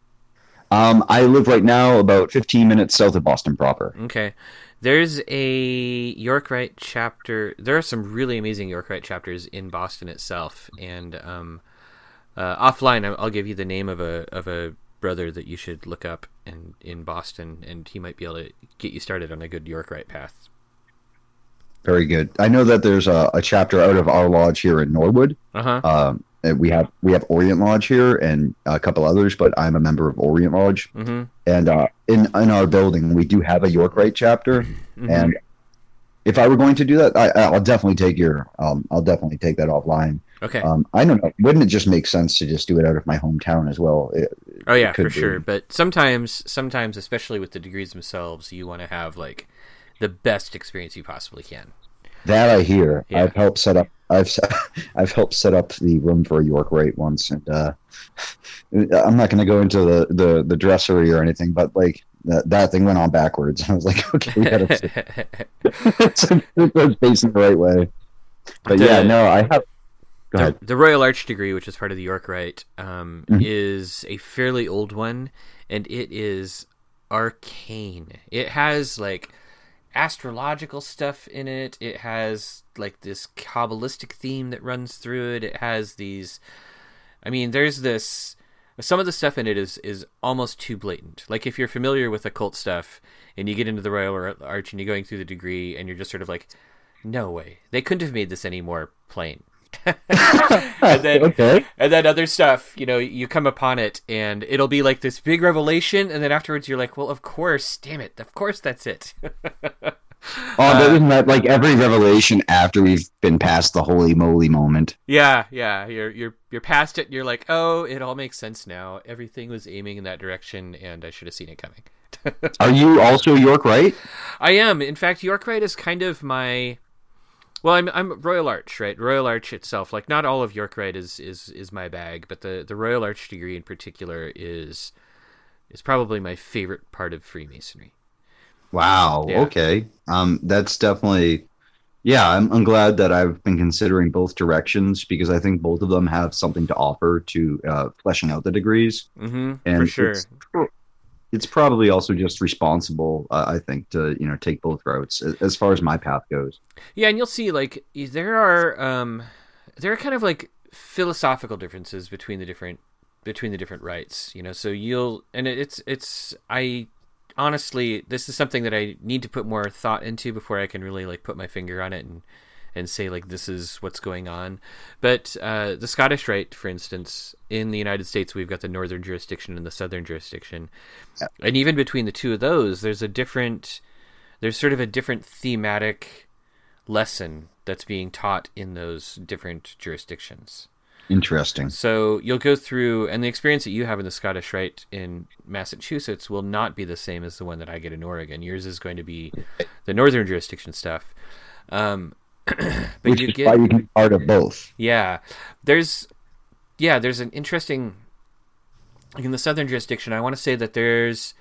Um, I live right now about fifteen minutes south of Boston proper. Okay. There's a York Rite chapter. There are some really amazing York Rite chapters in Boston itself. And um, uh, offline, I'll give you the name of a of a brother that you should look up in, in Boston, and he might be able to get you started on a good York Rite path. Very good. I know that there's a, a chapter out of our lodge here in Norwood. Uh-huh. Um, and we have we have Orient Lodge here and a couple others, but I'm a member of Orient Lodge. Mm-hmm. And uh, in in our building, we do have a York Rite chapter. Mm-hmm. And if I were going to do that, I, I'll definitely take your um, I'll definitely take that offline. Okay. Um, I don't know. Wouldn't it just make sense to just do it out of my hometown as well? It, oh yeah, it could for sure. be. But sometimes, sometimes, especially with the degrees themselves, you want to have like the best experience you possibly can. That I hear. Yeah. I've helped set up. I've se- I've helped set up the room for a York Rite once, and uh, I'm not going to go into the, the, the dressery or anything, but like that, that thing went on backwards. I was like, okay, we got to it's facing the right way. But The- yeah, no, I have. Go The, ahead. the Royal Arch degree, which is part of the York Rite, um, Mhm. is a fairly old one, and it is arcane. It has like astrological stuff in it. It has like this Kabbalistic theme that runs through it. It has these. I mean, there's this. Some of the stuff in it is is almost too blatant. Like if you're familiar with occult stuff and you get into the Royal Ar- Arch and you're going through the degree and you're just sort of like, no way, they couldn't have made this any more plain. and then Okay. and then other stuff, you know, you come upon it and it'll be like this big revelation, and then afterwards you're like, well, of course, damn it, of course that's it. Oh, but isn't that like every revelation after we've been past the holy moly moment? yeah, yeah, you're you're you're past it and you're like, oh, it all makes sense now. Everything was aiming in that direction and I should have seen it coming. Are you also York Rite? I am. In fact, York Rite is kind of my. Well, I'm I'm Royal Arch, right? Royal Arch itself, like not all of York Rite is, is, is my bag, but the, the Royal Arch degree in particular is is probably my favorite part of Freemasonry. Wow. Yeah. Okay. Um, that's definitely. Yeah, I'm, I'm glad that I've been considering both directions because I think both of them have something to offer to uh, fleshing out the degrees. Mm-hmm, And for sure. It's, it's probably also just responsible, uh, I think, to you know take both routes a- as far as my path goes. Yeah, and you'll see like there are um, there are kind of like philosophical differences between the different between the different rites, you know. So you'll and it, it's it's I honestly this is something that I need to put more thought into before I can really like put my finger on it and and say like this is what's going on. But uh, the Scottish Rite, for instance, in the United States, we've got the northern jurisdiction and the southern jurisdiction, Yeah. and even between the two of those, there's a different there's sort of a different thematic lesson that's being taught in those different jurisdictions. Interesting. So you'll go through, and the experience that you have in the Scottish Rite in Massachusetts will not be the same as the one that I get in Oregon. Yours is going to be the northern jurisdiction stuff. Um, but Which you is get, why you can be part of both. yeah, there's, yeah, there's an interesting, like in the southern jurisdiction, I want to say that there's,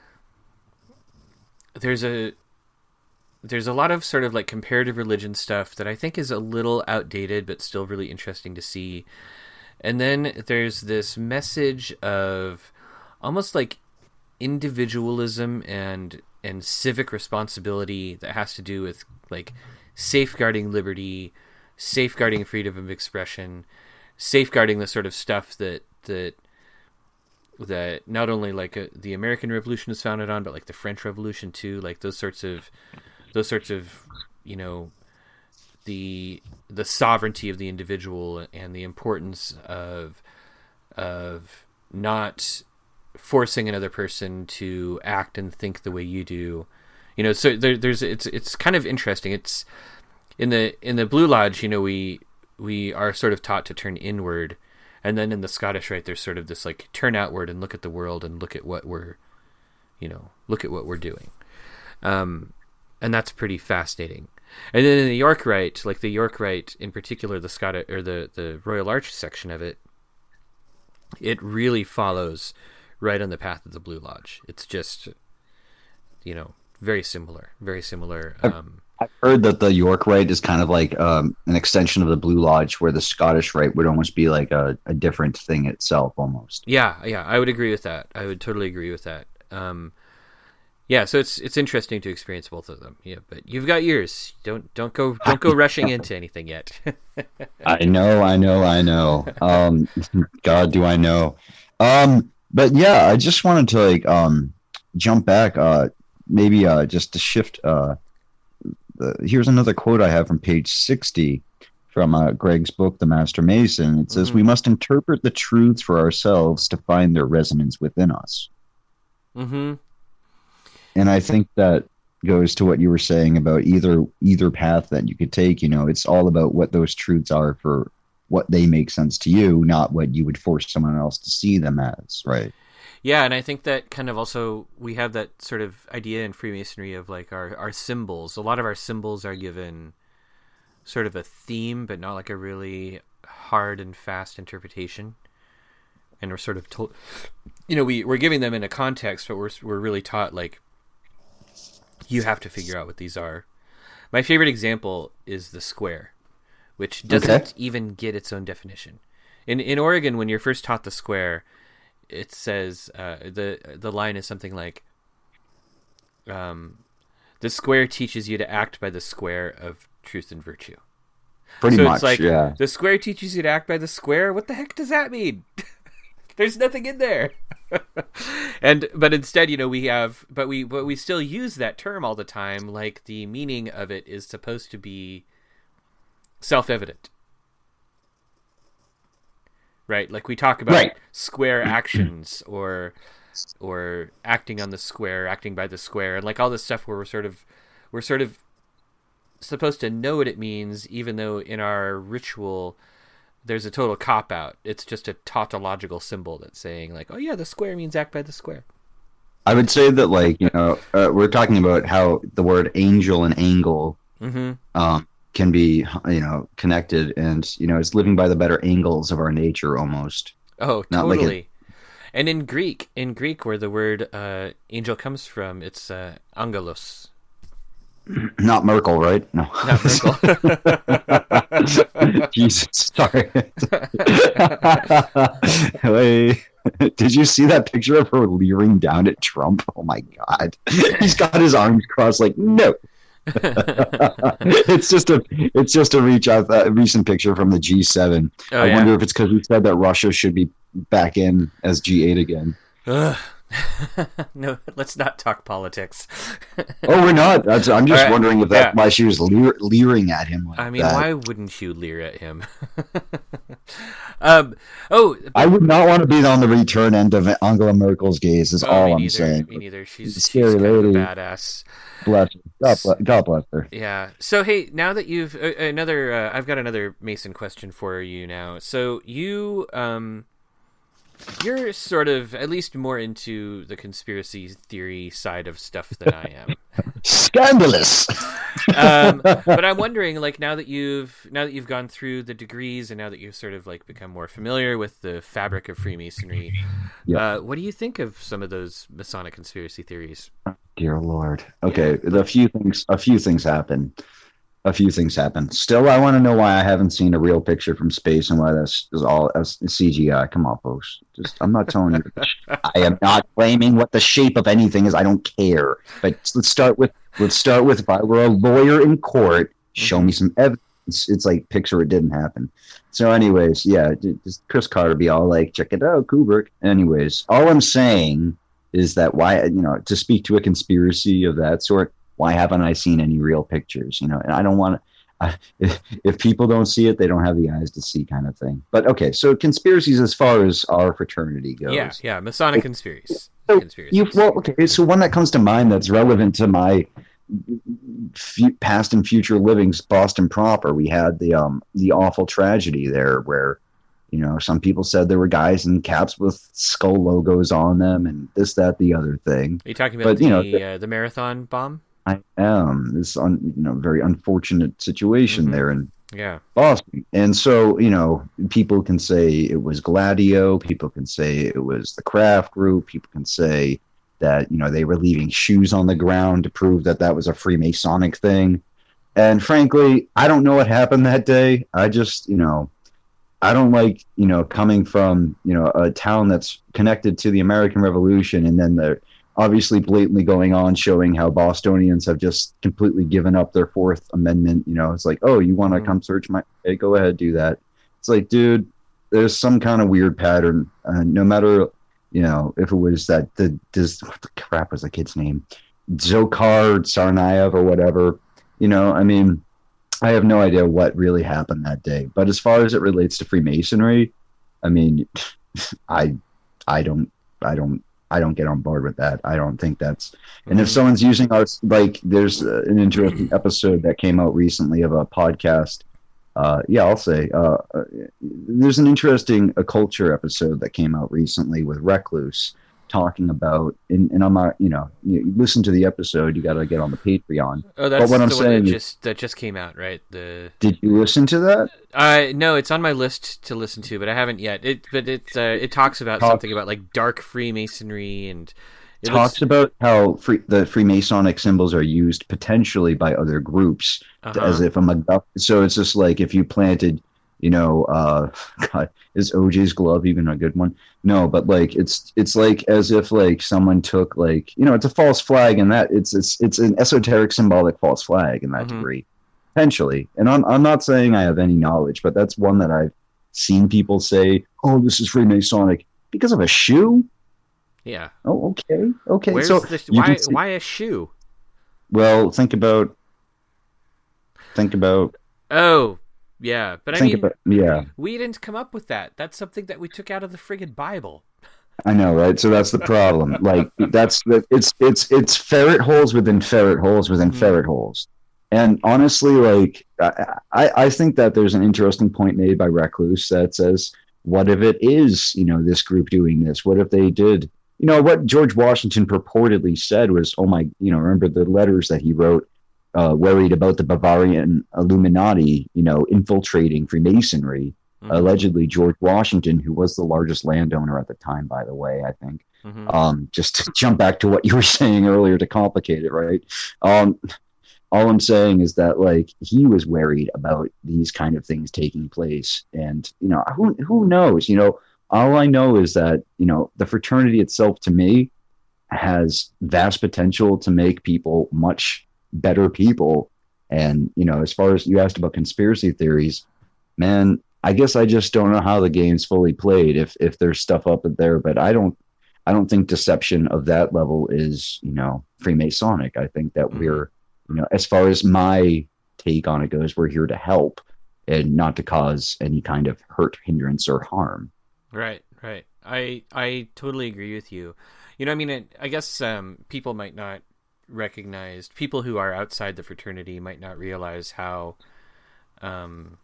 there's a, there's a lot of sort of like comparative religion stuff that I think is a little outdated, but still really interesting to see. And then there's this message of almost like individualism and and civic responsibility that has to do with like safeguarding liberty, safeguarding freedom of expression, safeguarding the sort of stuff that that that not only like a, the American Revolution is founded on, but like the French Revolution too, like those sorts of those sorts of, you know, the the sovereignty of the individual and the importance of of not forcing another person to act and think the way you do. You know, so there, there's it's it's kind of interesting. It's in the in the Blue Lodge, you know, we we are sort of taught to turn inward, and then in the Scottish Rite, there's sort of this like turn outward and look at the world and look at what we're, you know, look at what we're doing, um, and that's pretty fascinating. And then in the York Rite, like the York Rite in particular, the Scottish or the the Royal Arch section of it, it really follows right on the path of the Blue Lodge. It's just, you know, very similar, very similar. Um, I've heard that the York Rite is kind of like um, an extension of the Blue Lodge, where the Scottish Rite would almost be like a, a different thing itself, almost. Yeah, yeah, I would agree with that. I would totally agree with that. Um, yeah, so it's it's interesting to experience both of them. Yeah, but you've got years. Don't don't go don't go rushing into anything yet. I know, I know, I know. Um, God, do I know? Um, but yeah, I just wanted to like um, jump back. Uh, maybe uh, just to shift. Uh, the, here's another quote I have from page sixty from uh, Greg's book, The Master Mason. It says, mm-hmm. "We must interpret the truths for ourselves to find their resonance within us." Mm-hmm. And I think that goes to what you were saying about either either path that you could take. You know, it's all about what those truths are for what they make sense to you, not what you would force someone else to see them as, right? Yeah, and I think that kind of also, we have that sort of idea in Freemasonry of like our, our symbols. A lot of our symbols are given sort of a theme, but not like a really hard and fast interpretation. And we're sort of told, you know, we, we're giving them in a context, but we're we're really taught like, you have to figure out what these are. My favorite example is the square, which doesn't okay. even get its own definition. In in Oregon, when you're first taught the square, it says uh, the the line is something like, um, "The square teaches you to act by the square of truth and virtue." Pretty so much, it's like, yeah. The square teaches you to act by the square. What the heck does that mean? There's nothing in there. and but instead, you know, we have, but we but we still use that term all the time. Like the meaning of it is supposed to be self-evident. Right, like we talk about right. square actions or or acting on the square, acting by the square, and like all this stuff where we're sort of we're sort of supposed to know what it means, even though in our ritual there's a total cop out. It's just a tautological symbol that's saying like, oh yeah, the square means act by the square. I would say that like, you know, uh, we're talking about how the word angel and angle mm-hmm. um, can be, you know, connected, and you know, it's living by the better angles of our nature almost. Oh, Not totally. like a... And in Greek, in Greek, where the word uh, angel comes from, it's uh, angelos. Not Merkel, right? No. Not Merkel. Jesus, sorry. Hey, did you see that picture of her leering down at Trump? Oh my God, he's got his arms crossed, like no. it's just a it's just a reach out a recent picture from the G seven. Oh, I yeah? wonder if it's because we said that Russia should be back in as G eight again. Ugh. No, let's not talk politics. Oh, we're not. That's, I'm just right. wondering if that's yeah. why she was leer, leering at him. Like I mean, that. why wouldn't you leer at him? um. Oh, but, I would not want to be on the return end of Angela Merkel's gaze. Is oh, all me I'm neither, saying. Me neither. She's, She's a she's scary kind of a lady. badass. Bless her. God bless, God bless her. Yeah. So hey, now that you've uh, another, uh, I've got another Mason question for you now. So you, um, you're sort of at least more into the conspiracy theory side of stuff than I am. Scandalous. um, but I'm wondering, like, now that you've now that you've gone through the degrees and now that you've sort of like become more familiar with the fabric of Freemasonry, yeah. uh, what do you think of some of those Masonic conspiracy theories? Dear Lord. Okay, yeah. a few things. A few things happen. A few things happen. Still, I want to know why I haven't seen a real picture from space and why this is all C G I. Come on, folks. Just, I'm not telling you. I am not claiming what the shape of anything is. I don't care. But let's start with. Let's start with. If I were a lawyer in court, show me some evidence. It's like picture it didn't happen. So, anyways, yeah, just Chris Carter be all like, check it out, Kubrick. Anyways, all I'm saying is that why, you know, to speak to a conspiracy of that sort. Why haven't I seen any real pictures? You know, and I don't want to. I, if, if people don't see it, they don't have the eyes to see, kind of thing. But okay, so conspiracies as far as our fraternity goes. Yeah, yeah, Masonic conspiracies. So conspiracies. you, well, okay, so one that comes to mind that's relevant to my f- past and future livings, Boston proper. We had the um the awful tragedy there where, you know, some people said there were guys in caps with skull logos on them and this, that, the other thing. Are you talking about but, the you know, the, uh, the marathon bomb? I am. This un, you know very unfortunate situation mm-hmm. there in yeah. Boston. And so, you know, people can say it was Gladio, people can say it was the Kraft group, people can say that, you know, they were leaving shoes on the ground to prove that that was a Freemasonic thing. And frankly, I don't know what happened that day. I just, you know, I don't like, you know, coming from, you know, a town that's connected to the American Revolution and then the obviously blatantly going on showing how Bostonians have just completely given up their Fourth Amendment. You know, it's like, oh, you want to mm-hmm. come search my, hey, go ahead, do that. It's like, dude, there's some kind of weird pattern. Uh, no matter, you know, if it was that, the, this, what the crap was the kid's name? Dzhokhar Tsarnaev or whatever. You know, I mean, I have no idea what really happened that day. But as far as it relates to Freemasonry, I mean, I, I don't, I don't, I don't get on board with that. I don't think that's. And if someone's using our, like, there's uh, an interesting episode that came out recently of a podcast. Uh, yeah, I'll say uh, uh, there's an interesting a culture episode that came out recently with Recluse talking about. And, and I'm not, you know, you listen to the episode. You got to get on the Patreon. Oh, that's but what the I'm one saying that just that just came out, right? The did you listen to that? Uh, no, it's on my list to listen to, but I haven't yet. It, but it uh, it talks about Talk, something about like dark Freemasonry and it talks looks... about how free, the Freemasonic symbols are used potentially by other groups uh-huh. as if a MacGuffin. So it's just like if you planted, you know, uh, God, is O J's glove even a good one? No, but like it's it's like as if like someone took like, you know, it's a false flag and that it's it's it's an esoteric symbolic false flag in that mm-hmm. degree. Potentially. And I'm I'm not saying I have any knowledge, but that's one that I've seen people say, oh, this is Freemasonic because of a shoe? Yeah. Oh, okay. Okay. Where's so the, why see, why a shoe? Well, think about think about Oh, yeah. But I think mean about, yeah. we didn't come up with that. That's something that we took out of the friggin' Bible. I know, right? So that's the problem. Like that's it's it's it's ferret holes within ferret holes within mm-hmm. ferret holes. And honestly, like I, I think that there's an interesting point made by Recluse that says, what if it is, you know, this group doing this? What if they did, you know, what George Washington purportedly said was, oh my, you know, remember the letters that he wrote, uh, worried about the Bavarian Illuminati, you know, infiltrating Freemasonry. Mm-hmm. Allegedly, George Washington, who was the largest landowner at the time, by the way, I think. Mm-hmm. Um, just to jump back to what you were saying earlier to complicate it, right? Um, all I'm saying is that, like, he was worried about these kind of things taking place. And, you know, who who knows? You know, all I know is that, you know, the fraternity itself, to me, has vast potential to make people much better people. And, you know, as far as you asked about conspiracy theories, man, I guess I just don't know how the game's fully played if if there's stuff up there. But I don't I don't think deception of that level is, you know, Freemasonic. I think that mm-hmm. we're, you know, as far as my take on it goes, we're here to help and not to cause any kind of hurt, hindrance, or harm. Right, right. I I totally agree with you. You know, I mean, it, I guess um, people might not recognize, people who are outside the fraternity might not realize how um,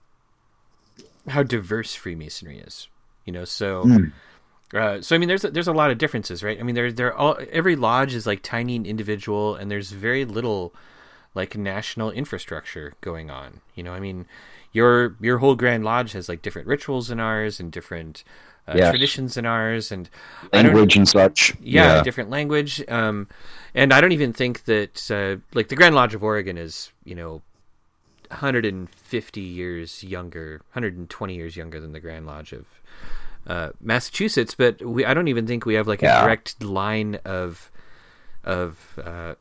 how diverse Freemasonry is. You know, so... Mm. Uh, so I mean, there's a, there's a lot of differences, right? I mean, there there all every lodge is like tiny and individual, and there's very little like national infrastructure going on. You know, I mean, your your whole Grand Lodge has like different rituals than ours and different uh, yes. traditions than ours, and language and such. Yeah, yeah, different language. Um, and I don't even think that uh, like the Grand Lodge of Oregon is, you know, one hundred fifty years younger, one hundred twenty years younger than the Grand Lodge of uh, Massachusetts. But we I don't even think we have like a yeah. direct line of of uh,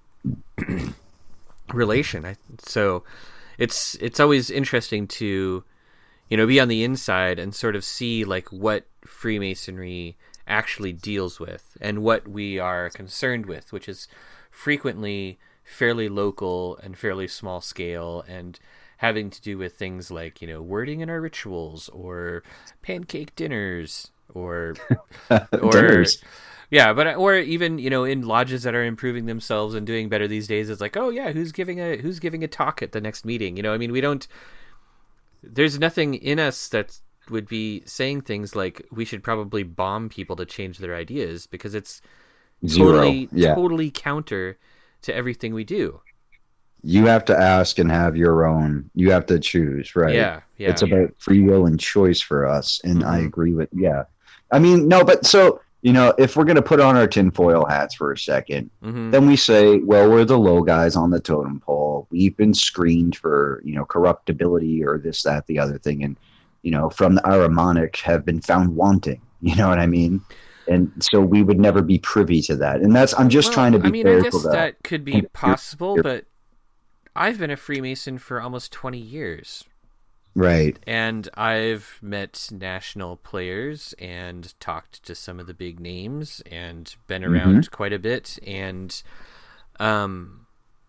relation. I, so it's it's always interesting to, you know, be on the inside and sort of see like what Freemasonry actually deals with and what we are concerned with, which is frequently fairly local and fairly small scale, and having to do with things like, you know, wording in our rituals or pancake dinners or or Dinners. yeah, but or even, you know, in lodges that are improving themselves and doing better these days, it's like, oh yeah, who's giving a who's giving a talk at the next meeting? You know, I mean, we don't. There's nothing in us that would be saying things like we should probably bomb people to change their ideas, because it's Zero. totally Yeah. totally counter to everything we do. You have to ask and have your own. You have to choose, right? Yeah, yeah. It's about free will and choice for us, and I Mhm. agree with yeah. I mean, no, but so you know, if we're gonna put on our tinfoil hats for a second, Mhm. then we say, well, we're the low guys on the totem pole. We've been screened for, you know, corruptibility or this, that, the other thing, and you know, from the Aramonic have been found wanting. You know what I mean? And so we would never be privy to that. And that's I'm just Well, trying to be I mean, I careful guess that. that could be You're- possible, you're- but I've been a Freemason for almost twenty years. Right. And I've met national players and talked to some of the big names and been around Mm-hmm. quite a bit, and um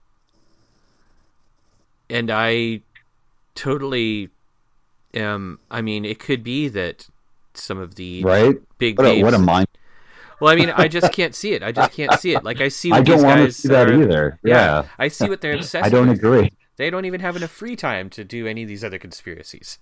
and I totally um I mean, it could be that some of the Right. big What a, names, what a mind. well, I mean, I just can't see it. I just can't see it. Like, I see what I don't these want to guys see that are- either. Yeah, Yeah. I see what they're obsessed I don't with. agree. They don't even have enough free time to do any of these other conspiracies.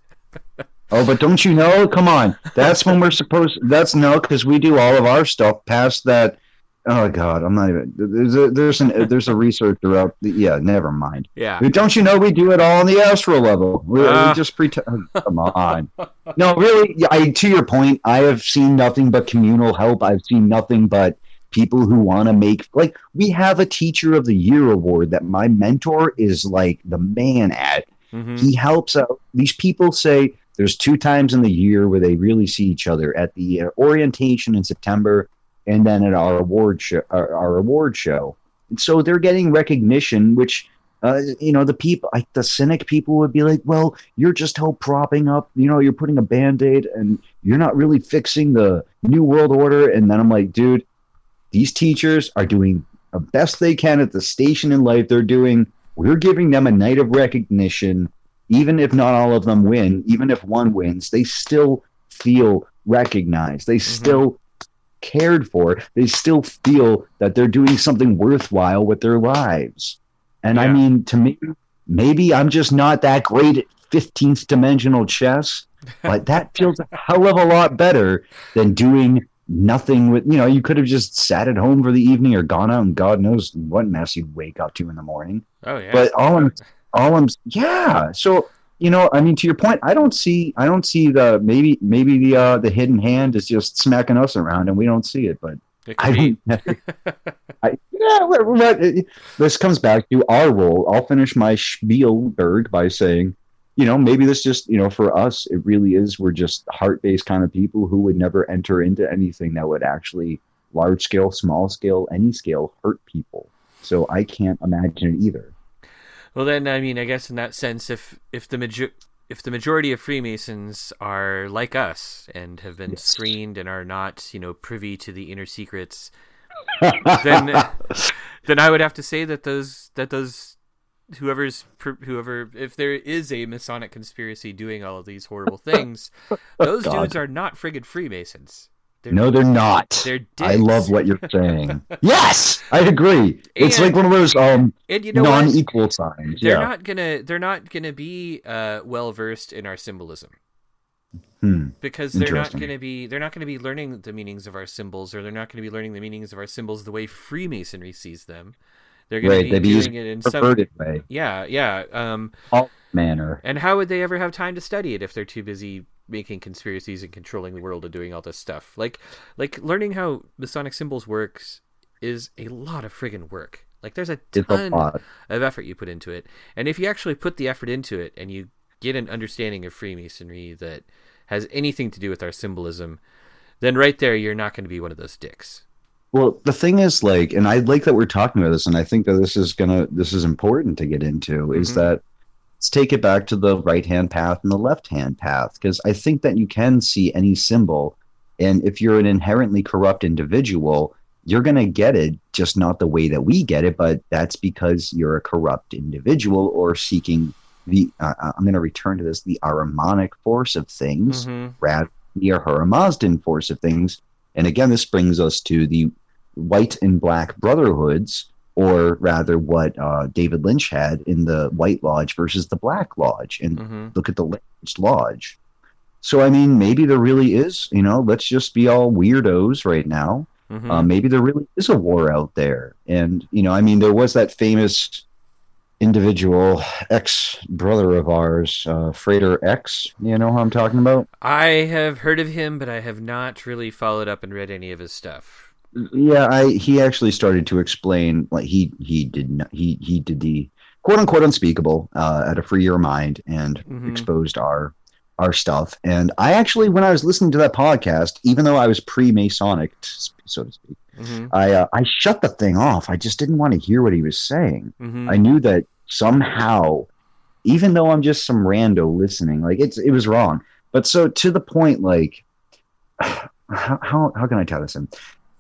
Oh, but don't you know? Come on. That's when we're supposed. That's no, because we do all of our stuff past that. Oh God, I'm not even. There's a there's an there's a researcher out. Yeah, never mind. Yeah. Don't you know we do it all on the astral level? We, Ah. we just pretend. Come on. No, really. yeah, I to your point. I have seen nothing but communal help. I've seen nothing but people who want to make, like, we have a Teacher of the Year award that my mentor is like the man at. Mhm. He helps out. These people say there's two times in the year where they really see each other, at the uh, orientation in September and then at our award show. Our, our award show, and so they're getting recognition. Which, uh, you know, the people, like the cynic people, would be like, "Well, you're just help propping up. You know, you're putting a band-aid, and you're not really fixing the new world order." And then I'm like, dude, these teachers are doing the best they can at the station in life they're doing. We're giving them a night of recognition. Even if not all of them win, even if one wins, they still feel recognized. They still cared for. They still feel that they're doing something worthwhile with their lives. And I Yeah. mean, to me, maybe I'm just not that great at fifteenth dimensional chess, but that feels a hell of a lot better than doing nothing with, you know, you could have just sat at home for the evening or gone out and God knows what mess you'd wake up to in the morning. Oh yeah. But all I'm, all I'm, yeah. So, you know, I mean, to your point, I don't see, I don't see the, maybe, maybe the, uh, the hidden hand is just smacking us around and we don't see it, but it I could be. don't, I, yeah, we're, we're, this comes back to our role. I'll finish my Spielberg by saying, you know, maybe this just, you know, for us, it really is, we're just heart-based kind of people who would never enter into anything that would actually large scale, small scale, any scale hurt people. So I can't imagine it either. Well, then, I mean, I guess in that sense, if if the major if the majority of Freemasons are like us and have been Yes. screened and are not, you know, privy to the inner secrets, then then I would have to say that those that those whoever's pr- whoever if there is a Masonic conspiracy doing all of these horrible things, those God. dudes are not friggin' Freemasons. They're, No, they're not. They're I dicks. love what you're saying. Yes, I agree. It's And- like one of those um And you know what? non-equal signs. They're Yeah. not gonna they're not gonna be uh, well versed in our symbolism. Hmm. Because they're not Interesting. going to be they're not going to be learning the meanings of our symbols, or they're not going to be learning the meanings of our symbols the way Freemasonry sees them. They're going Right. to They'd be be doing using it in a some perverted way. yeah yeah um All manner. and how would they ever have time to study it if they're too busy making conspiracies and controlling the world and doing all this stuff? Like like learning how Masonic symbols works is a lot of friggin' work. Like there's a It's a ton lot. of effort you put into it, and if you actually put the effort into it and you get an understanding of Freemasonry that has anything to do with our symbolism, then right there you're not going to be one of those dicks. Well, the thing is, like, and I like that we're talking about this, and I think that this is gonna, this is important to get into, is Mhm. that let's take it back to the right hand path and the left hand path, because I think that you can see any symbol, and if you're an inherently corrupt individual, you're gonna get it, just not the way that we get it, but that's because you're a corrupt individual or seeking the uh, I'm going to return to this, the Ahrimanic force of things, Mm-hmm. rather than the Ahura Mazdan force of things. And again, this brings us to the white and black brotherhoods, or rather what uh, David Lynch had in the White Lodge versus the Black Lodge. And Mm-hmm. look at the Lynch Lodge. So, I mean, maybe there really is, you know, let's just be all weirdos right now. Mm-hmm. Uh, maybe there really is a war out there. And, you know, I mean, there was that famous individual, ex-brother of ours, uh, Frater X. You know who I'm talking about? I have heard of him, but I have not really followed up and read any of his stuff. Yeah, I he actually started to explain, like, he, he did not, he, he did the quote-unquote unspeakable uh, at a freer mind and Mm-hmm. exposed our our stuff. And I actually, when I was listening to that podcast, even though I was pre-Masonic, so to speak, Mm-hmm. I uh, I shut the thing off. I just didn't want to hear what he was saying. Mm-hmm. I knew that somehow, even though I'm just some rando listening, like it's it was wrong. But so to the point, like how how, how can I tell this? Him?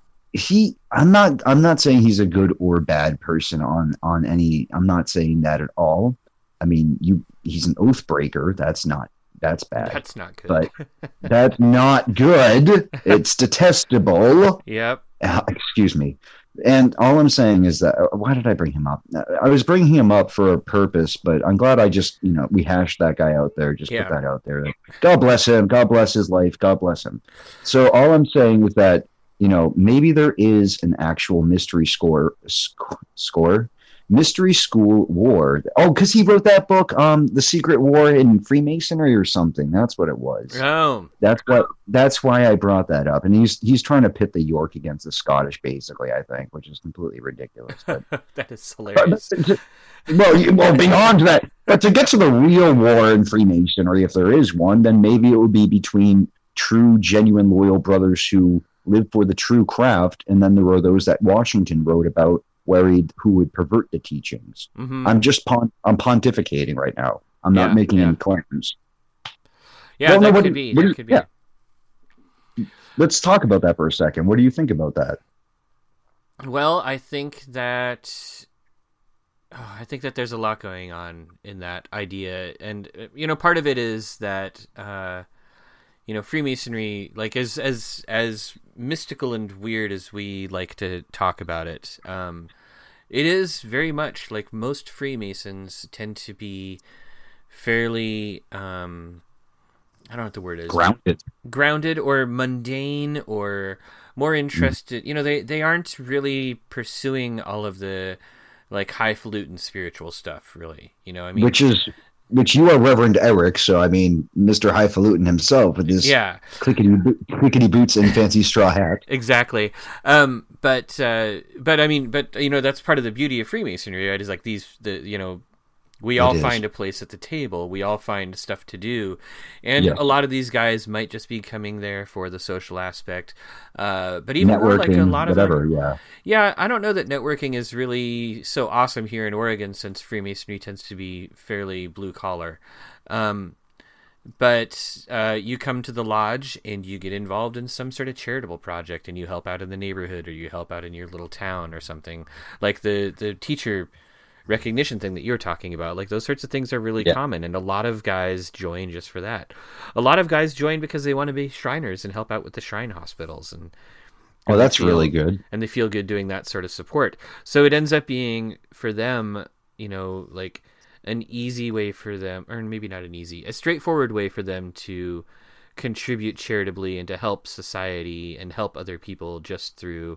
He, I'm not I'm not saying he's a good or bad person on on any. I'm not saying that at all. I mean, you he's an oath breaker. That's not. That's bad. That's not good. But that's not good. It's detestable. Yep. Uh, excuse me. And all I'm saying is that, uh, why did I bring him up? I was bringing him up for a purpose, but I'm glad I just, you know, we hashed that guy out there, just Yeah. put that out there. God bless him. God bless his life. God bless him. So all I'm saying is that, you know, maybe there is an actual mystery score, sc- score, mystery school war. Oh, because he wrote that book, um, The Secret War in Freemasonry or something. That's what it was. Oh. That's what. That's why I brought that up. And he's he's trying to pit the York against the Scottish, basically. I think, which is completely ridiculous. But, That is hilarious. well, you, well, beyond that, but to get to the real war in Freemasonry, if there is one, then maybe it would be between true, genuine, loyal brothers who live for the true craft, and then there were those that Washington wrote about, worried who would pervert the teachings. Mm-hmm. I'm just pon- I'm pontificating right now. I'm not Yeah, making yeah. any claims. Yeah, Well, no, that what could do- be. what do That you- could be. yeah. Let's talk about that for a second. What do you think about that? Well, I think that oh, I think that there's a lot going on in that idea, and uh, you know, part of it is that uh, you know, Freemasonry, like as as as mystical and weird as we like to talk about it, um, it is very much like most Freemasons tend to be fairly um, I don't know what the word is. Grounded. grounded or mundane or more interested. You know, they, they aren't really pursuing all of the like highfalutin spiritual stuff, really. You know, I mean, Which is which you are Reverend Eric, so I mean Mister Highfalutin himself with his yeah, clickety bo- clickety boots and fancy straw hat. exactly. Um, but uh, but I mean, but you know, that's part of the beauty of Freemasonry, right? Is like these the you know. We all is. find a place at the table. We all find stuff to do. And Yeah. a lot of these guys might just be coming there for the social aspect. Uh, but even more, Networking, like a lot of whatever, them, yeah. yeah, I don't know that networking is really so awesome here in Oregon, since Freemasonry tends to be fairly blue collar. Um, but uh, you come to the lodge and you get involved in some sort of charitable project, and you help out in the neighborhood, or you help out in your little town or something. Like the, the teacher recognition thing that you're talking about, like those sorts of things are really Yeah. common, and a lot of guys join just for that. A lot of guys join because they want to be Shriners and help out with the Shrine hospitals, and Oh, and they that's feel- really good. and they feel good doing that sort of support. So it ends up being for them, you know, like an easy way for them, or maybe not an easy, a straightforward way for them to contribute charitably and to help society and help other people just through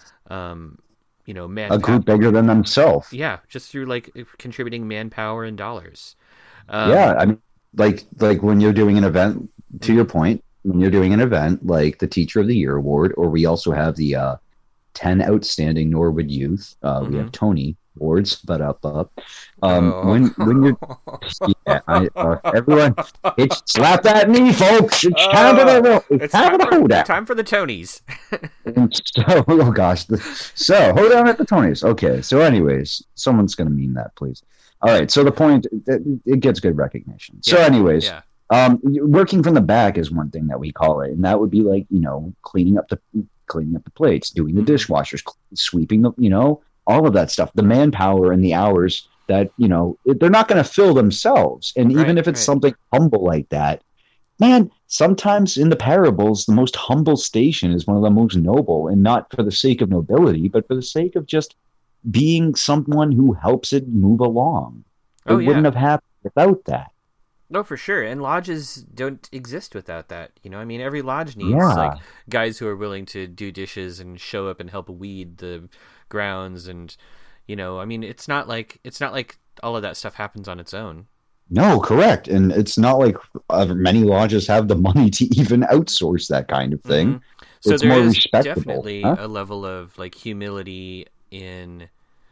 um you know, man A group bigger than themselves. yeah, just through like contributing manpower and dollars. Um, Yeah, I mean, like like when you're doing an event. To your point, when you're doing an event like the Teacher of the Year Award, or we also have the uh, ten outstanding Norwood youth. Uh, We have Tony awards, but up up. Um, Oh. When when you're yeah, I, uh, everyone, it's slap that knee, folks. It's time for the it's, it's time, time for the for, hold out. time for the Tonys. And so, oh gosh, the, so hold on at the Tonys. Okay, so anyways, someone's gonna mean that, please. All right, so the point, it, it gets good recognition. So, Yeah, anyways, yeah. um, working from the back is one thing that we call it, and that would be like, you know, cleaning up the cleaning up the plates, doing the Mm-hmm. dishwashers, sweeping the, you know, all of that stuff, the manpower and the hours that, you know, they're not going to fill themselves. And even Right, if it's right. something humble like that, man, sometimes in the parables, the most humble station is one of the most noble, and not for the sake of nobility, but for the sake of just being someone who helps it move along. It Oh wouldn't yeah. have happened without that. No, for sure. And lodges don't exist without that. You know, I mean, every lodge needs like Yeah. guys who are willing to do dishes and show up and help weed the grounds, and you know, I mean, it's not like it's not like all of that stuff happens on its own. No, correct. And it's not like uh, many lodges have the money to even outsource that kind of Hmm. thing. So It's there more is respectable. definitely Huh? a level of like humility in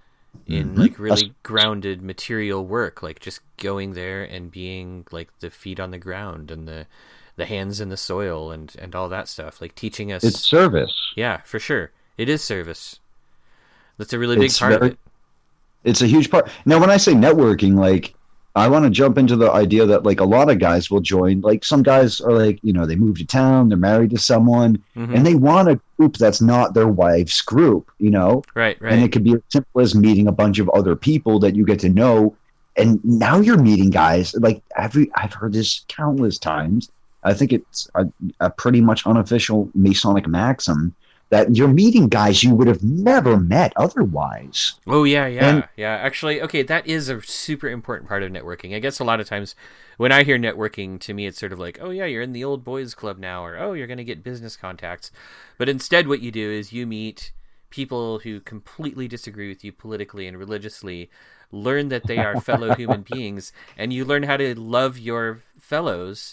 in Mhm. like really grounded material work, like just going there and being like the feet on the ground and the the hands in the soil and and all that stuff, like teaching It's us. service. Yeah, for sure. It is service. That's a really big It's part of very it. it's a huge part. Now, when I say networking, like I want to jump into the idea that like a lot of guys will join. Like some guys are like, you know, they move to town, they're married to someone, Hmm. and they want a group that's not their wife's group, you know? Right, And right. it could be as simple as meeting a bunch of other people that you get to know. And now you're meeting guys. Like every I've heard this countless times. I think it's a, a pretty much unofficial Masonic maxim that you're meeting guys you would have never met otherwise. Oh yeah, yeah, And yeah. Actually, okay, that is a super important part of networking. I guess a lot of times when I hear networking, to me it's sort of like, oh yeah, you're in the old boys club now, or oh, you're going to get business contacts. But instead what you do is you meet people who completely disagree with you politically and religiously, learn that they are fellow human beings, and you learn how to love your fellows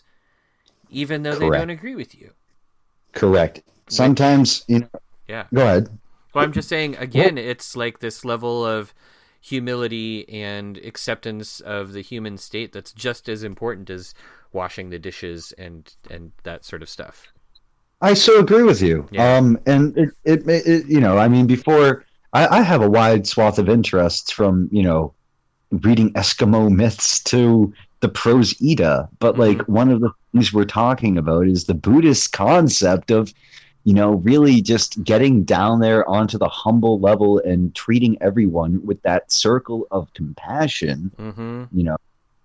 even though they don't correct, agree with you. correct. Which, Sometimes, you know, yeah. go ahead. Well, I'm just saying, Well, again, it's like this level of humility and acceptance of the human state that's just as important as washing the dishes and and that sort of stuff. I so agree with you. Yeah. Um, and it, it, it, you know, I mean, before I, I have a wide swath of interests from, you know, reading Eskimo myths to the prose Edda. But like Mm-hmm. one of the things we're talking about is the Buddhist concept of, you know, really just getting down there onto the humble level and treating everyone with that circle of compassion. Mm-hmm. You know,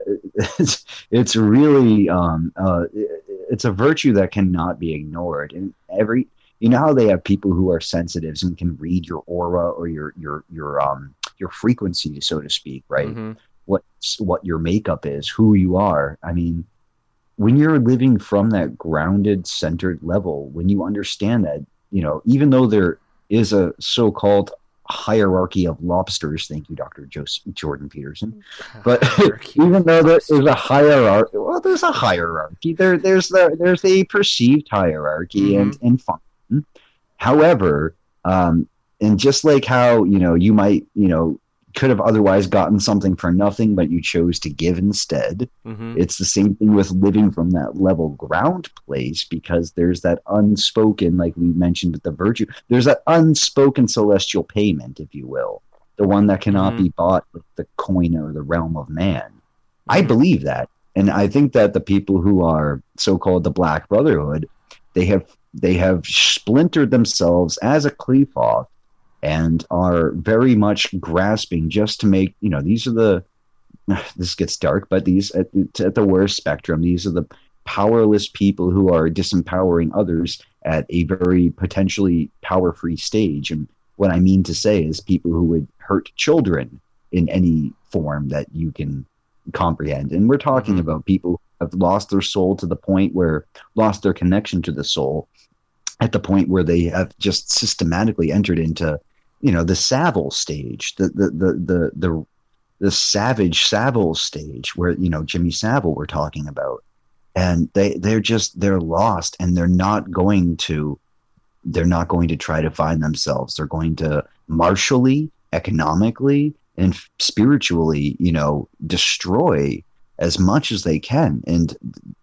it's, it's really um, uh, it's a virtue that cannot be ignored. And every you know how they have people who are sensitives and can read your aura or your your your um your frequency, so to speak, right? Mm-hmm. What what your makeup is, who you are. I mean, when you're living from that grounded, centered level, when you understand that, you know, even though there is a so-called hierarchy of lobsters, thank you, Doctor Joseph Jordan Peterson, but Hierarchy even of though there is a lobsters. hierarchy, well, there's a hierarchy. There, there's the there's a perceived hierarchy Mm-hmm. and and function. However, um, and just like how you know you might you know could have otherwise gotten something for nothing, but you chose to give instead. Mm-hmm. It's the same thing with living from that level ground place, because there's that unspoken, like we mentioned with the virtue, there's that unspoken celestial payment, if you will, the one that cannot Mm-hmm. be bought with the coin or the realm of man. I Mm-hmm. believe that. And I think that the people who are so-called the Black Brotherhood, they have they have splintered themselves as a Qliphoth and are very much grasping just to make, you know, these are the, this gets dark, but these at, at the worst spectrum, these are the powerless people who are disempowering others at a very potentially power-free stage. And what I mean to say is people who would hurt children in any form that you can comprehend. And we're talking Mm-hmm. about people who have lost their soul to the point where, lost their connection to the soul at the point where they have just systematically entered into, you know, the Savile stage, the the the the the, the savage Savile stage, where, you know, Jimmy Savile we're talking about, and they they're just they're lost, and they're not going to they're not going to try to find themselves. They're going to martially, economically, and spiritually, you know, destroy as much as they can, and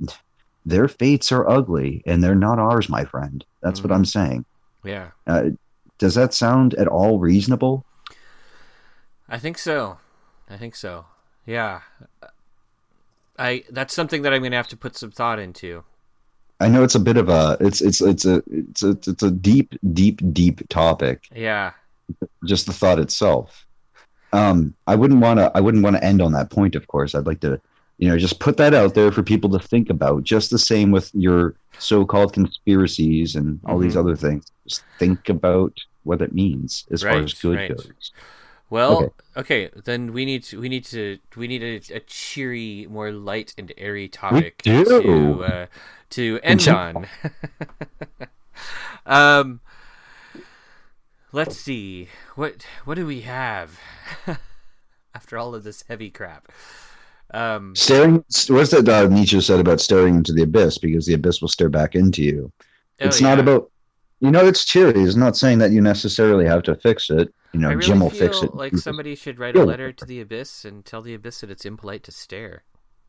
their fates are ugly, and they're not ours, my friend. That's Mm-hmm. what I'm saying. Yeah, Uh, does that sound at all reasonable? I think so. I think so. Yeah. I that's something that I'm going to have to put some thought into. I know it's a bit of a it's it's it's a it's a, it's a deep deep deep topic. Yeah. Just the thought itself. um, I wouldn't want to. I wouldn't want to end on that point. Of course, I'd like to, you know, just put that out there for people to think about. Just the same with your so-called conspiracies and all mm-hmm. these other things. Just think about what it means as right, far as good right. goes. Well, okay. okay, then we need to we need to we need a, a cheery, more light and airy topic to uh, to end on. um, let's see what what do we have after all of this heavy crap. Um, staring. What's that uh, Nietzsche said about staring into the abyss? Because the abyss will stare back into you. Oh, it's yeah. not about. You know, it's cheery. It's not saying that you necessarily have to fix it. You know, I really Jim will feel fix it. Like somebody should write a letter to the abyss and tell the abyss that it's impolite to stare.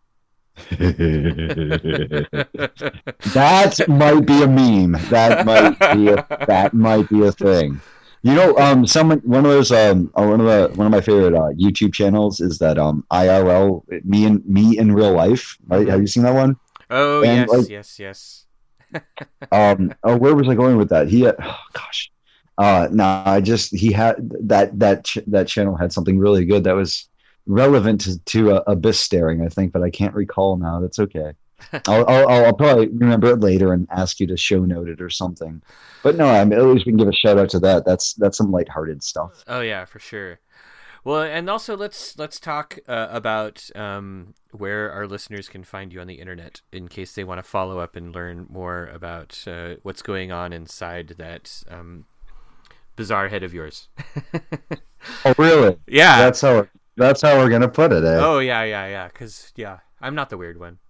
That might be a meme. That might be a, that might be a thing. You know, um, someone one of those um uh, one of the one of my favorite uh, YouTube channels is that um I R L me and me in real life. Right? Mm-hmm. Have you seen that one? Oh and, yes, like, yes, yes. um. Oh, where was I going with that? He. Had, oh gosh. Uh. No, I just he had that that ch- that channel had something really good that was relevant to, to uh, abyss staring, I think, but I can't recall now. That's okay. I'll, I'll I'll probably remember it later and ask you to show note it or something. But no, I mean, at least we can give a shout out to that. That's that's some lighthearted stuff. Oh yeah, for sure. Well, and also let's let's talk uh, about um, where our listeners can find you on the internet in case they want to follow up and learn more about uh, what's going on inside that um, bizarre head of yours. Oh, really? Yeah. That's how that's how we're gonna put it. Eh? Oh yeah, yeah, yeah. Because yeah, I'm not the weird one.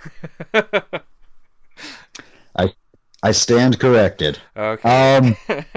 I I stand corrected. Okay. Um.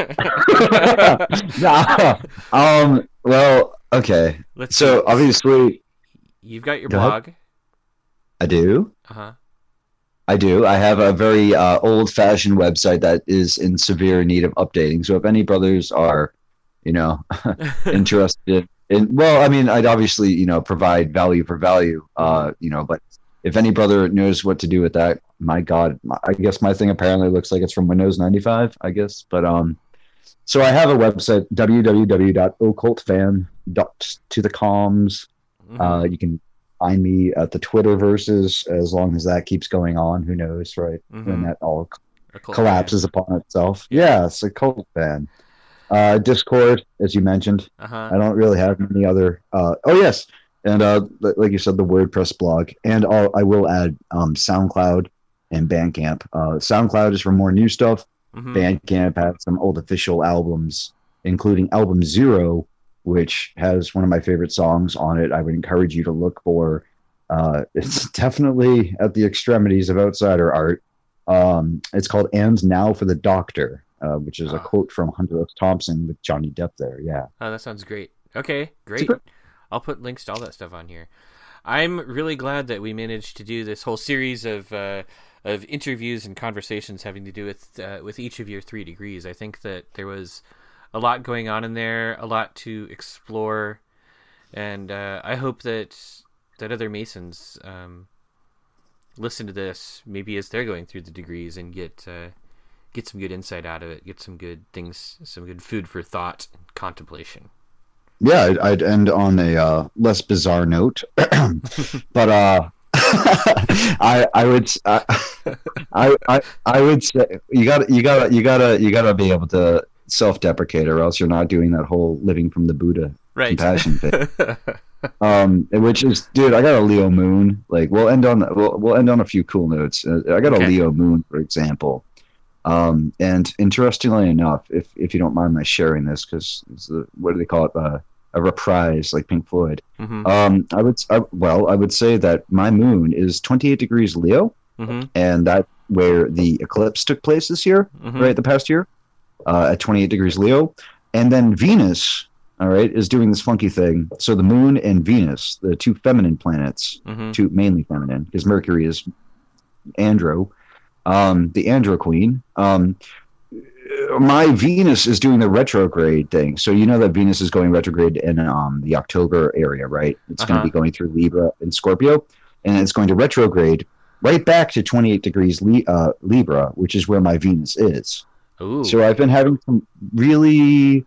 nah, um. Well. Okay. Let's so see. Obviously, you've got your Go blog. Ahead. I do. Uh huh. I do. I have a very uh, old-fashioned website that is in severe need of updating. So if any brothers are, you know, interested in, well, I mean, I'd obviously, you know, provide value for value, uh, you know, but if any brother knows what to do with that, my God, I guess my thing apparently looks like it's from Windows ninety-five, I guess. But um, so I have a website, w w w dot occult fan dot to the comms. Mm-hmm. Uh, you can find me at the Twitterverses as long as that keeps going on. Who knows, right? Mm-hmm. When that all collapses fan. upon itself. Yeah, it's a cult fan. Uh, Discord, as you mentioned. Uh-huh. I don't really have any other. Uh, oh, yes. And uh, like you said, the WordPress blog. And I'll, I will add um, SoundCloud and Bandcamp. Uh, SoundCloud is for more new stuff. Mm-hmm. Bandcamp has some old official albums, including Album Zero, which has one of my favorite songs on it. I would encourage you to look for. Uh, it's definitely at the extremities of outsider art. Um, it's called And Now for the Doctor, uh, which is oh. a quote from Hunter S. Thompson with Johnny Depp there. Yeah. Oh, that sounds great. Okay, great. I'll put links to all that stuff on here. I'm really glad that we managed to do this whole series of uh, of interviews and conversations having to do with uh, with each of your three degrees. I think that there was a lot going on in there, a lot to explore, and uh, I hope that that other Masons um, listen to this maybe as they're going through the degrees and get uh, get some good insight out of it, get some good things, some good food for thought and contemplation. Yeah, I'd, I'd end on a uh, less bizarre note, but uh, I I would uh, I, I I would say you got you got you gotta you gotta be able to self-deprecate, or else you're not doing that whole living from the Buddha right. compassion thing. um, which is, dude, I got a Leo moon. Like we'll end on we'll we'll end on a few cool notes. Uh, I got okay. a Leo moon, for example. Um, and interestingly enough, if if you don't mind my sharing this, because what do they call it? Uh, a reprise, like Pink Floyd. Mm-hmm. Um, I would, I, well, I would say that my moon is twenty-eight degrees Leo, mm-hmm. and that where the eclipse took place this year, mm-hmm. right, the past year, uh, at twenty-eight degrees Leo, and then Venus, all right, is doing this funky thing. So the moon and Venus, the two feminine planets, mm-hmm. two mainly feminine, because Mercury is andro, um, the andro queen. Um, my Venus is doing the retrograde thing. So you know that Venus is going retrograde in um, the October area, right? It's uh-huh. going to be going through Libra and Scorpio, and it's going to retrograde right back to twenty-eight degrees Li- uh, Libra, which is where my Venus is. Ooh. So I've been having some really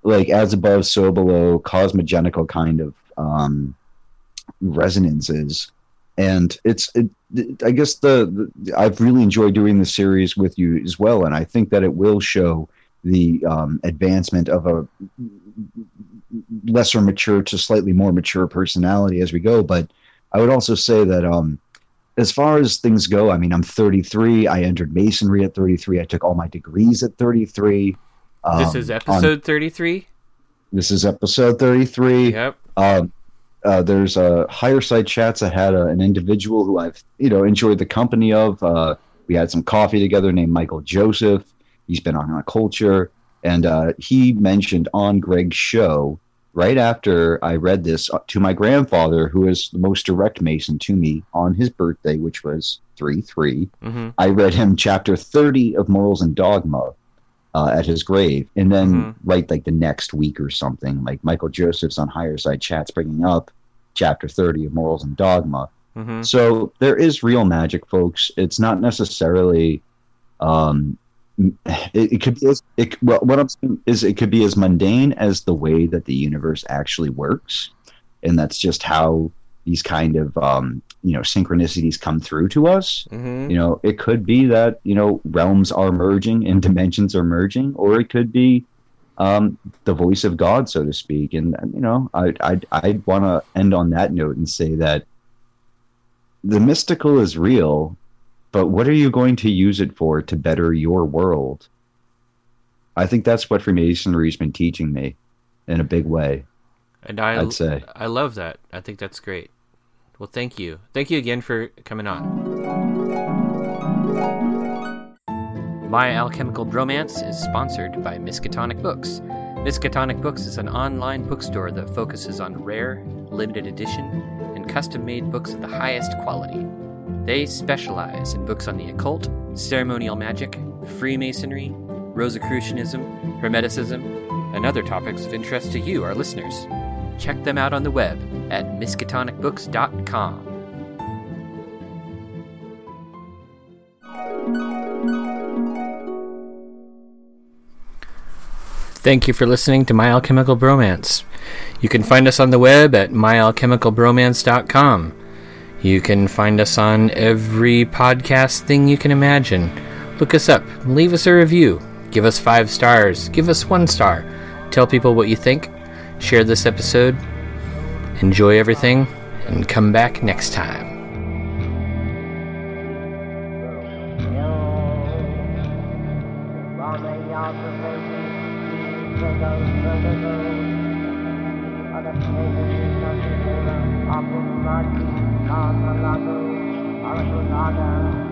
like as above, so below, cosmogenical kind of um, resonances. And it's, it, I guess the, the I've really enjoyed doing this series with you as well, and I think that it will show the um, advancement of a lesser mature to slightly more mature personality as we go. But I would also say that um, as far as things go, I mean, I'm thirty-three. I entered Masonry at thirty-three. I took all my degrees at thirty-three. Um, this is episode thirty-three? This is episode thirty-three. Yep. Um, uh, there's a uh, Higher Side Chats. I had a, an individual who I've, you know, enjoyed the company of. Uh, we had some coffee together named Michael Joseph. He's been on Culture. And uh, he mentioned on Greg's show, right after I read this to my grandfather, who is the most direct Mason to me, on his birthday, which was three three. Mm-hmm. I read him chapter thirty of Morals and Dogma uh, at his grave. And then mm-hmm. right like the next week or something, like Michael Joseph's on Higher Side Chats bringing up chapter thirty of Morals and Dogma. Mm-hmm. So there is real magic, folks. It's not necessarily... Um, It, it could be as, it, well, what I'm saying is it could be as mundane as the way that the universe actually works, and that's just how these kind of um, you know synchronicities come through to us. Mm-hmm. You know, it could be that you know realms are merging and dimensions are merging, or it could be um, the voice of God, so to speak. And you know, I I I want to end on that note and say that the mystical is real. But what are you going to use it for to better your world? I think that's what Freemasonry's been teaching me in a big way. And I, I'd say. I love that. I think that's great. Well, thank you. Thank you again for coming on. My Alchemical Bromance is sponsored by Miskatonic Books. Miskatonic Books is an online bookstore that focuses on rare, limited edition, and custom-made books of the highest quality. They specialize in books on the occult, ceremonial magic, Freemasonry, Rosicrucianism, Hermeticism, and other topics of interest to you, our listeners. Check them out on the web at miskatonic books dot com. Thank you for listening to My Alchemical Bromance. You can find us on the web at my alchemical bromance dot com. You can find us on every podcast thing you can imagine. Look us up. Leave us a review. Give us five stars. Give us one star. Tell people what you think. Share this episode. Enjoy everything. And come back next time. Aku mati, tak lalu, aku